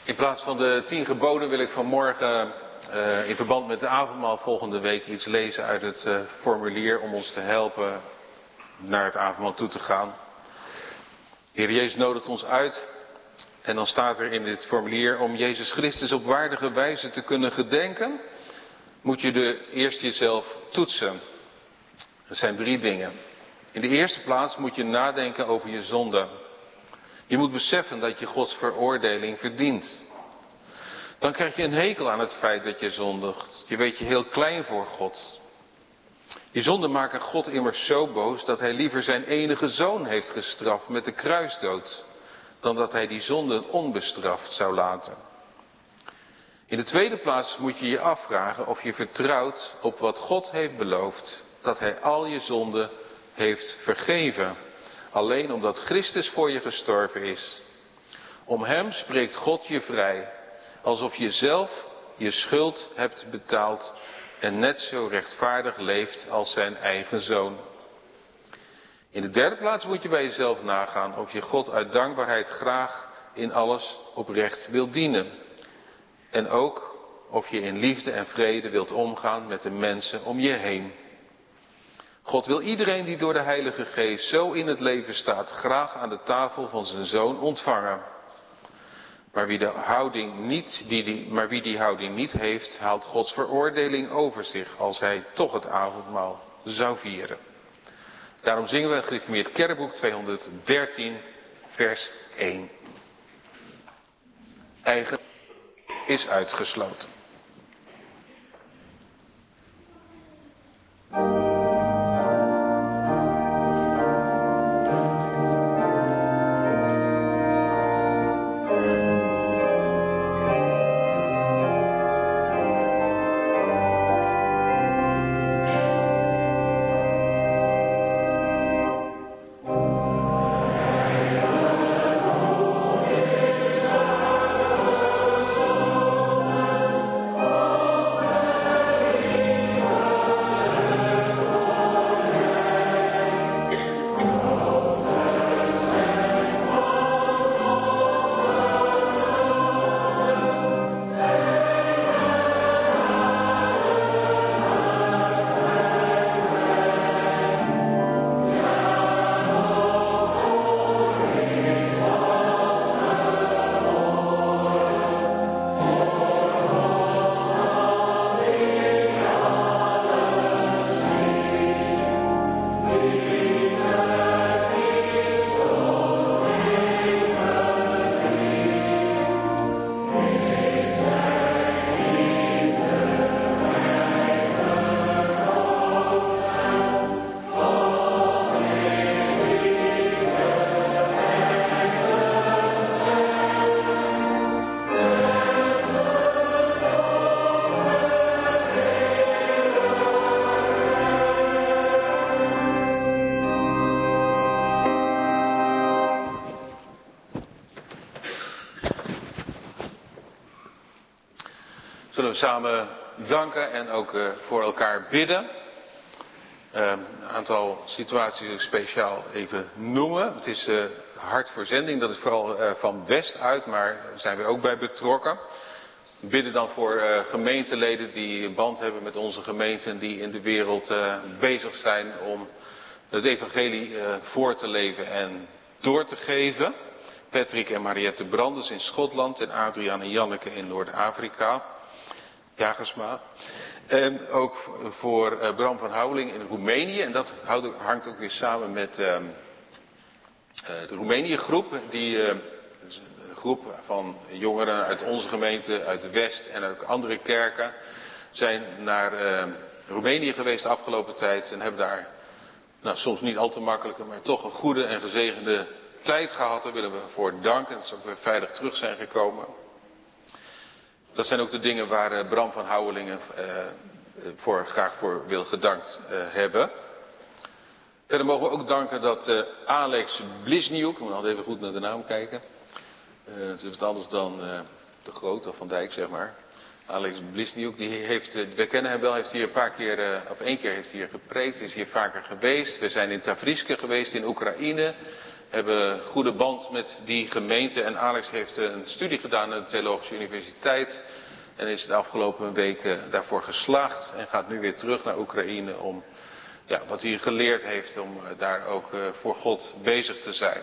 In plaats van de tien geboden wil ik vanmorgen uh, in verband met de avondmaal volgende week iets lezen uit het uh, formulier om ons te helpen naar het avondmaal toe te gaan. De Heer Jezus nodigt ons uit en dan staat er in dit formulier: om Jezus Christus op waardige wijze te kunnen gedenken, moet je de eerst jezelf toetsen. Dat zijn drie dingen. In de eerste plaats moet je nadenken over je zonde. Je moet beseffen dat je Gods veroordeling verdient. Dan krijg je een hekel aan het feit dat je zondigt. Je weet je heel klein voor God. Je zonden maken God immers zo boos dat hij liever zijn enige zoon heeft gestraft met de kruisdood, dan dat hij die zonde onbestraft zou laten. In de tweede plaats moet je je afvragen of je vertrouwt op wat God heeft beloofd, dat hij al je zonden heeft vergeven. Alleen omdat Christus voor je gestorven is. Om hem spreekt God je vrij, alsof je zelf je schuld hebt betaald en net zo rechtvaardig leeft als zijn eigen zoon. In de derde plaats moet je bij jezelf nagaan of je God uit dankbaarheid graag in alles oprecht wilt dienen. En ook of je in liefde en vrede wilt omgaan met de mensen om je heen. God wil iedereen die door de Heilige Geest zo in het leven staat graag aan de tafel van zijn Zoon ontvangen. Maar wie, de houding niet, die, die, maar wie die houding niet heeft, haalt Gods veroordeling over zich als hij toch het avondmaal zou vieren. Daarom zingen we het gereformeerd kerkboek tweehonderddertien vers één. Eigen is uitgesloten. Zullen we samen danken en ook uh, voor elkaar bidden. Uh, een aantal situaties wil ik speciaal even noemen. Het is uh, hart voor zending, dat is vooral uh, van West uit, maar daar zijn we ook bij betrokken. We bidden dan voor uh, gemeenteleden die een band hebben met onze gemeenten, die in de wereld uh, bezig zijn om het evangelie uh, voor te leven en door te geven. Patrick en Mariette Brandes in Schotland en Adriaan en Janneke in Noord-Afrika. Jagersma. En ook voor uh, Bram van Houweling in Roemenië. En dat hangt ook weer samen met uh, uh, de Roemenië groep. Die uh, een groep van jongeren uit onze gemeente, uit de West en ook andere kerken, zijn naar uh, Roemenië geweest de afgelopen tijd. En hebben daar, nou, soms niet al te makkelijke, maar toch een goede en gezegende tijd gehad. Daar willen we voor danken. Dat ze ook weer veilig terug zijn gekomen. Dat zijn ook de dingen waar Bram van Houwelingen uh, voor, graag voor wil gedankt uh, hebben. Verder mogen we ook danken dat uh, Alex Blisniuk, ik moet altijd even goed naar de naam kijken. Uh, het is wat anders dan uh, de Groot of Van Dijk, zeg maar. Alex Blisniuk, die heeft, uh, we kennen hem wel, heeft hier een paar keer, uh, of één keer heeft hier gepreekt, is hier vaker geweest. We zijn in Tavriske geweest in Oekraïne. hebben een goede band met die gemeente. En Alex heeft een studie gedaan aan de Theologische Universiteit. En is de afgelopen weken daarvoor geslaagd. En gaat nu weer terug naar Oekraïne om ja, wat hij geleerd heeft om daar ook uh, voor God bezig te zijn.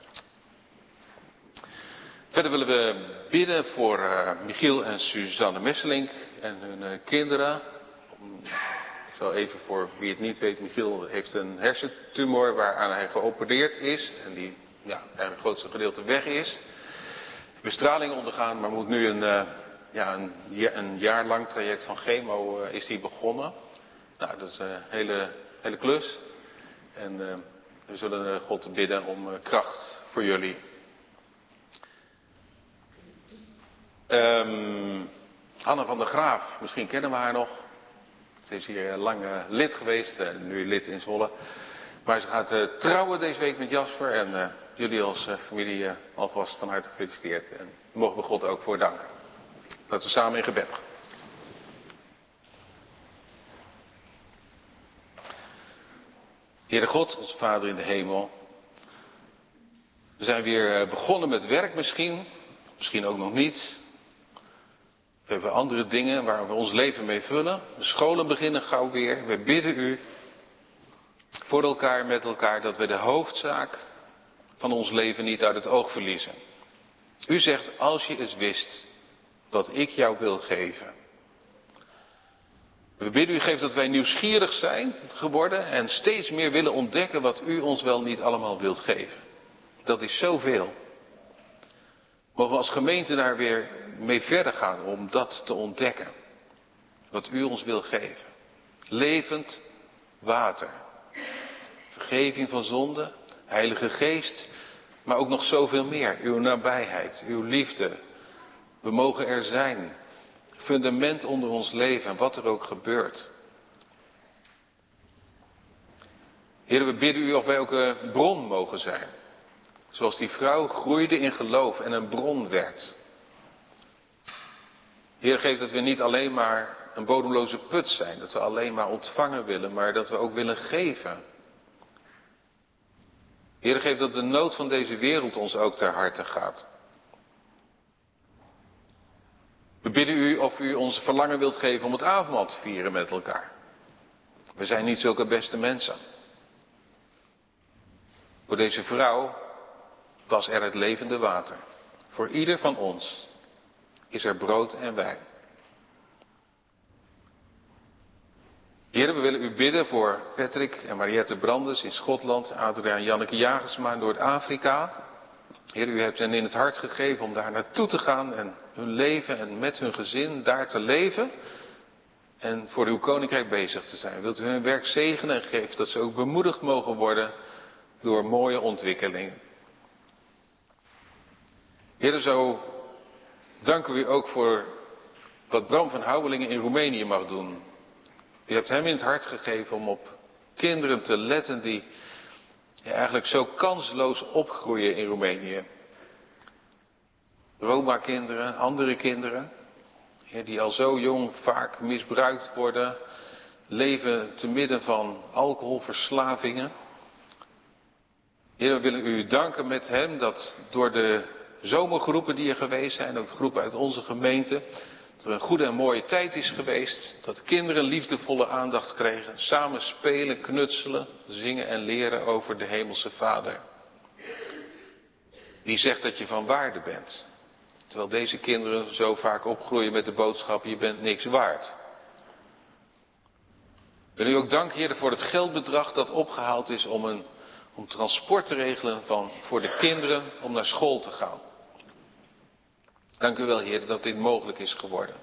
Verder willen we bidden voor uh, Michiel en Suzanne Messelink en hun uh, kinderen. Ik zal even voor wie het niet weet, Michiel heeft een hersentumor waaraan hij geopereerd is. En die ja, eigenlijk het grootste gedeelte weg is. Bestraling ondergaan, maar moet nu een, uh, ja, een, een jaar lang traject van chemo uh, is die begonnen. Nou, dat is een hele, hele klus. En uh, we zullen God bidden om uh, kracht voor jullie. Um, Anne van der Graaf, misschien kennen we haar nog. Ze is hier lang uh, lid geweest, uh, nu lid in Zwolle. Maar ze gaat uh, trouwen deze week met Jasper. En uh, jullie als uh, familie uh, alvast van harte gefeliciteerd. En daar mogen we God ook voor danken. Laten we samen in gebed gaan. Heere God, onze Vader in de hemel. We zijn weer uh, begonnen met werk misschien. Misschien ook nog niet. We hebben andere dingen waar we ons leven mee vullen. De scholen beginnen gauw weer. We bidden u voor elkaar, met elkaar, dat we de hoofdzaak van ons leven niet uit het oog verliezen. U zegt, als je eens wist wat ik jou wil geven. We bidden u, geef dat wij nieuwsgierig zijn geworden en steeds meer willen ontdekken wat u ons wel niet allemaal wilt geven. Dat is zoveel. Mogen we als gemeente daar weer mee verder gaan om dat te ontdekken. Wat u ons wil geven. Levend water. Vergeving van zonde. Heilige Geest. Maar ook nog zoveel meer. Uw nabijheid. Uw liefde. We mogen er zijn. Fundament onder ons leven. Wat er ook gebeurt. Heer, we bidden u of wij ook een bron mogen zijn. Zoals die vrouw groeide in geloof en een bron werd. Heer, geef dat we niet alleen maar een bodemloze put zijn. Dat we alleen maar ontvangen willen, maar dat we ook willen geven. Heer, geef dat de nood van deze wereld ons ook ter harte gaat. We bidden u of u ons verlangen wilt geven om het avondmaal te vieren met elkaar. We zijn niet zulke beste mensen. Voor deze vrouw was er het levende water. Voor ieder van ons is er brood en wijn. Heren, we willen u bidden voor Patrick en Mariette Brandes in Schotland, Adria en Janneke Jagersma in Noord-Afrika. Heer, u hebt hen in het hart gegeven om daar naartoe te gaan en hun leven en met hun gezin daar te leven en voor uw koninkrijk bezig te zijn. Wilt u hun werk zegenen en geeft dat ze ook bemoedigd mogen worden door mooie ontwikkelingen. Heer, zo danken we u ook voor wat Bram van Houwelingen in Roemenië mag doen. U hebt hem in het hart gegeven om op kinderen te letten die ja, eigenlijk zo kansloos opgroeien in Roemenië. Roma-kinderen, andere kinderen, ja, die al zo jong vaak misbruikt worden, leven te midden van alcoholverslavingen. Heer, we willen u danken met hem dat door de zomergroepen die er geweest zijn, ook groepen uit onze gemeente, dat er een goede en mooie tijd is geweest. Dat kinderen liefdevolle aandacht kregen. Samen spelen, knutselen, zingen en leren over de Hemelse Vader. Die zegt dat je van waarde bent. Terwijl deze kinderen zo vaak opgroeien met de boodschap, je bent niks waard. Wil u ook danken, Heer, voor het geldbedrag dat opgehaald is om een om transport te regelen van, voor de kinderen om naar school te gaan. Dank u wel, Heer, dat dit mogelijk is geworden.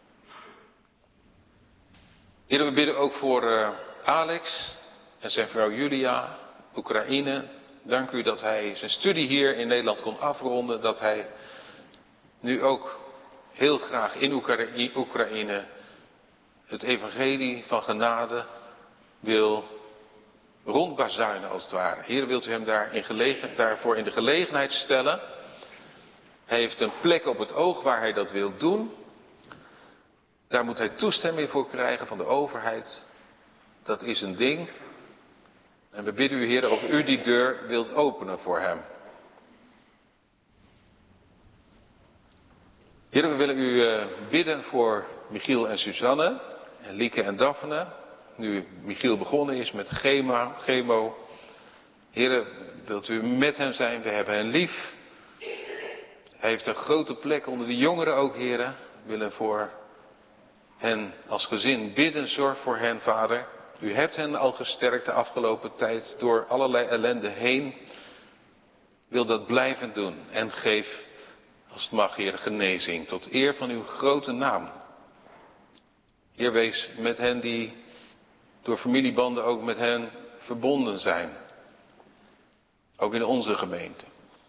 Heer, we bidden ook voor uh, Alex en zijn vrouw Julia, Oekraïne. Dank u dat hij zijn studie hier in Nederland kon afronden. Dat hij nu ook heel graag in Oekraïne, Oekraïne het evangelie van genade wil rondbazuinen als het ware. Heer, wilt u hem daar in gelegen, daarvoor in de gelegenheid stellen. Hij heeft een plek op het oog waar hij dat wil doen. Daar moet hij toestemming voor krijgen van de overheid. Dat is een ding. En we bidden u, Heer, of u die deur wilt openen voor hem. Heer, we willen u uh, bidden voor Michiel en Suzanne, en Lieke en Daphne. Nu Michiel begonnen is met chemo. chemo. Heer, wilt u met hem zijn? We hebben hen lief. Hij heeft een grote plek onder de jongeren ook, Heer. We willen voor hen als gezin bidden. Zorg voor hen, Vader. U hebt hen al gesterkt de afgelopen tijd door allerlei ellende heen. Wil dat blijven doen. En geef, als het mag, Heer, genezing. Tot eer van uw grote naam. Heer, wees met hen die door familiebanden ook met hen verbonden zijn. Ook in onze gemeente.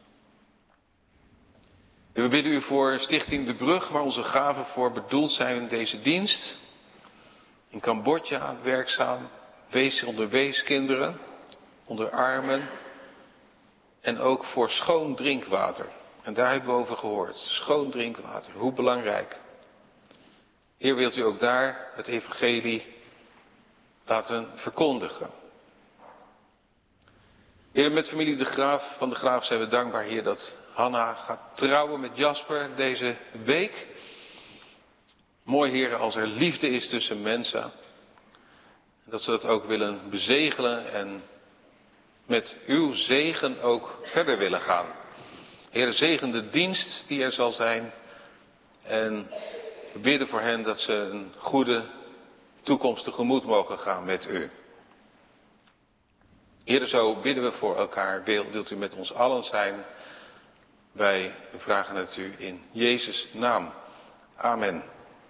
En we bidden u voor Stichting De Brug, waar onze gaven voor bedoeld zijn in deze dienst. In Cambodja werkzaam, wees onder weeskinderen, onder armen. En ook voor schoon drinkwater. En daar hebben we over gehoord. Schoon drinkwater, hoe belangrijk. Heer, wilt u ook daar het evangelie laten verkondigen. Heer, met familie de Graaf, van de Graaf zijn we dankbaar, Heer, dat Hanna gaat trouwen met Jasper deze week. Mooi, Heer, als er liefde is tussen mensen. Dat ze dat ook willen bezegelen en met uw zegen ook verder willen gaan. Heer, zegen de dienst die er zal zijn. En we bidden voor hen dat ze een goede toekomst tegemoet mogen gaan met u. Heer, zo bidden we voor elkaar. Wilt u met ons allen zijn? Wij vragen het u in Jezus' naam. Amen.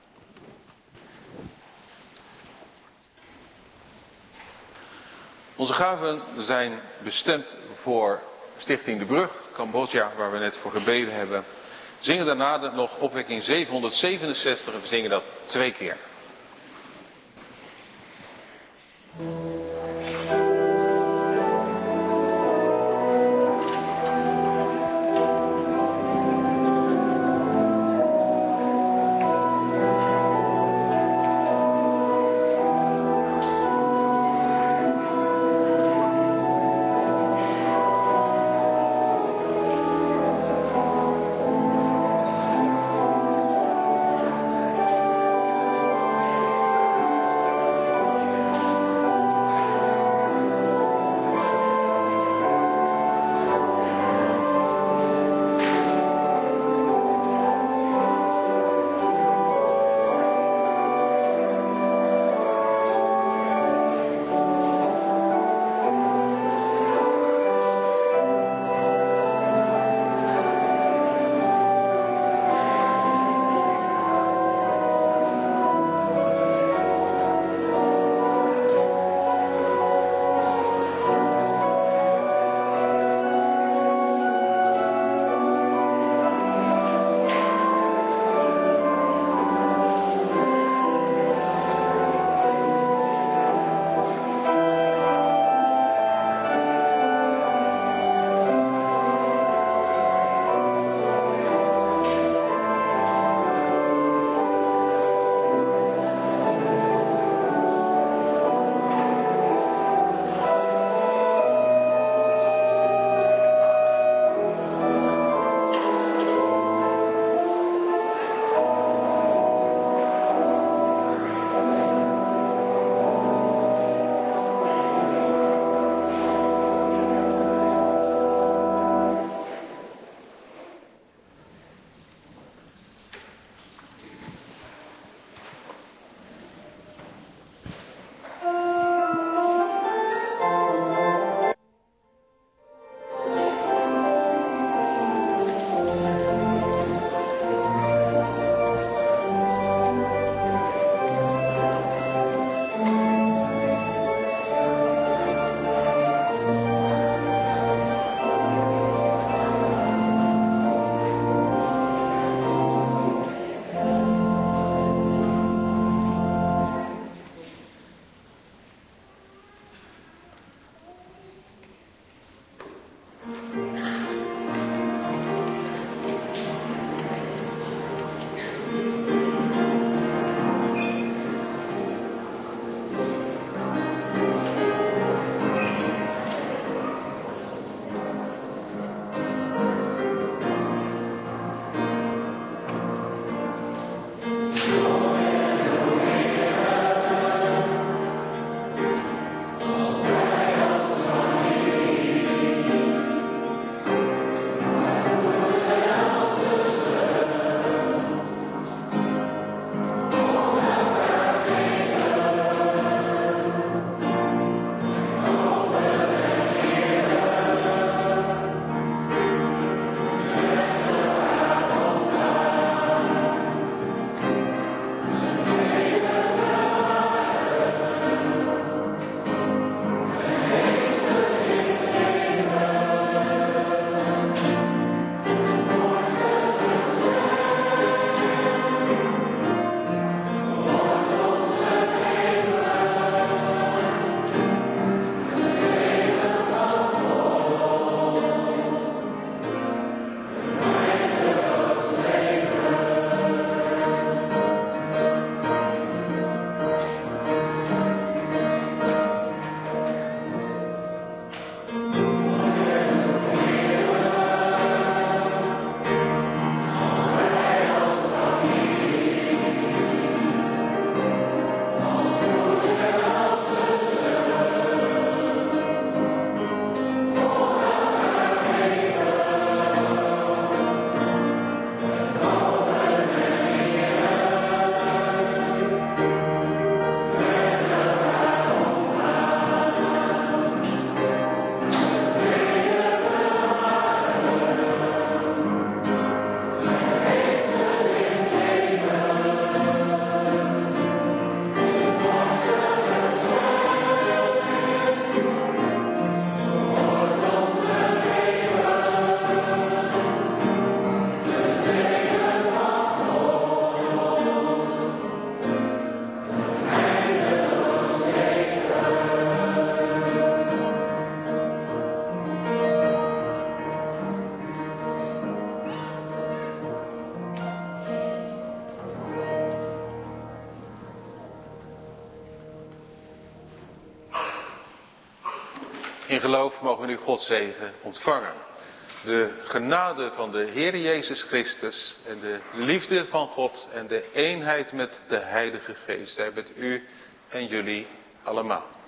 Onze gaven zijn bestemd voor Stichting De Brug, Cambodja, waar we net voor gebeden hebben. We zingen daarna nog opwekking zevenhonderdzevenenzestig en we zingen dat twee keer. In geloof mogen we nu Gods zegen ontvangen. De genade van de Heer Jezus Christus en de liefde van God en de eenheid met de Heilige Geest zij met u en jullie allemaal.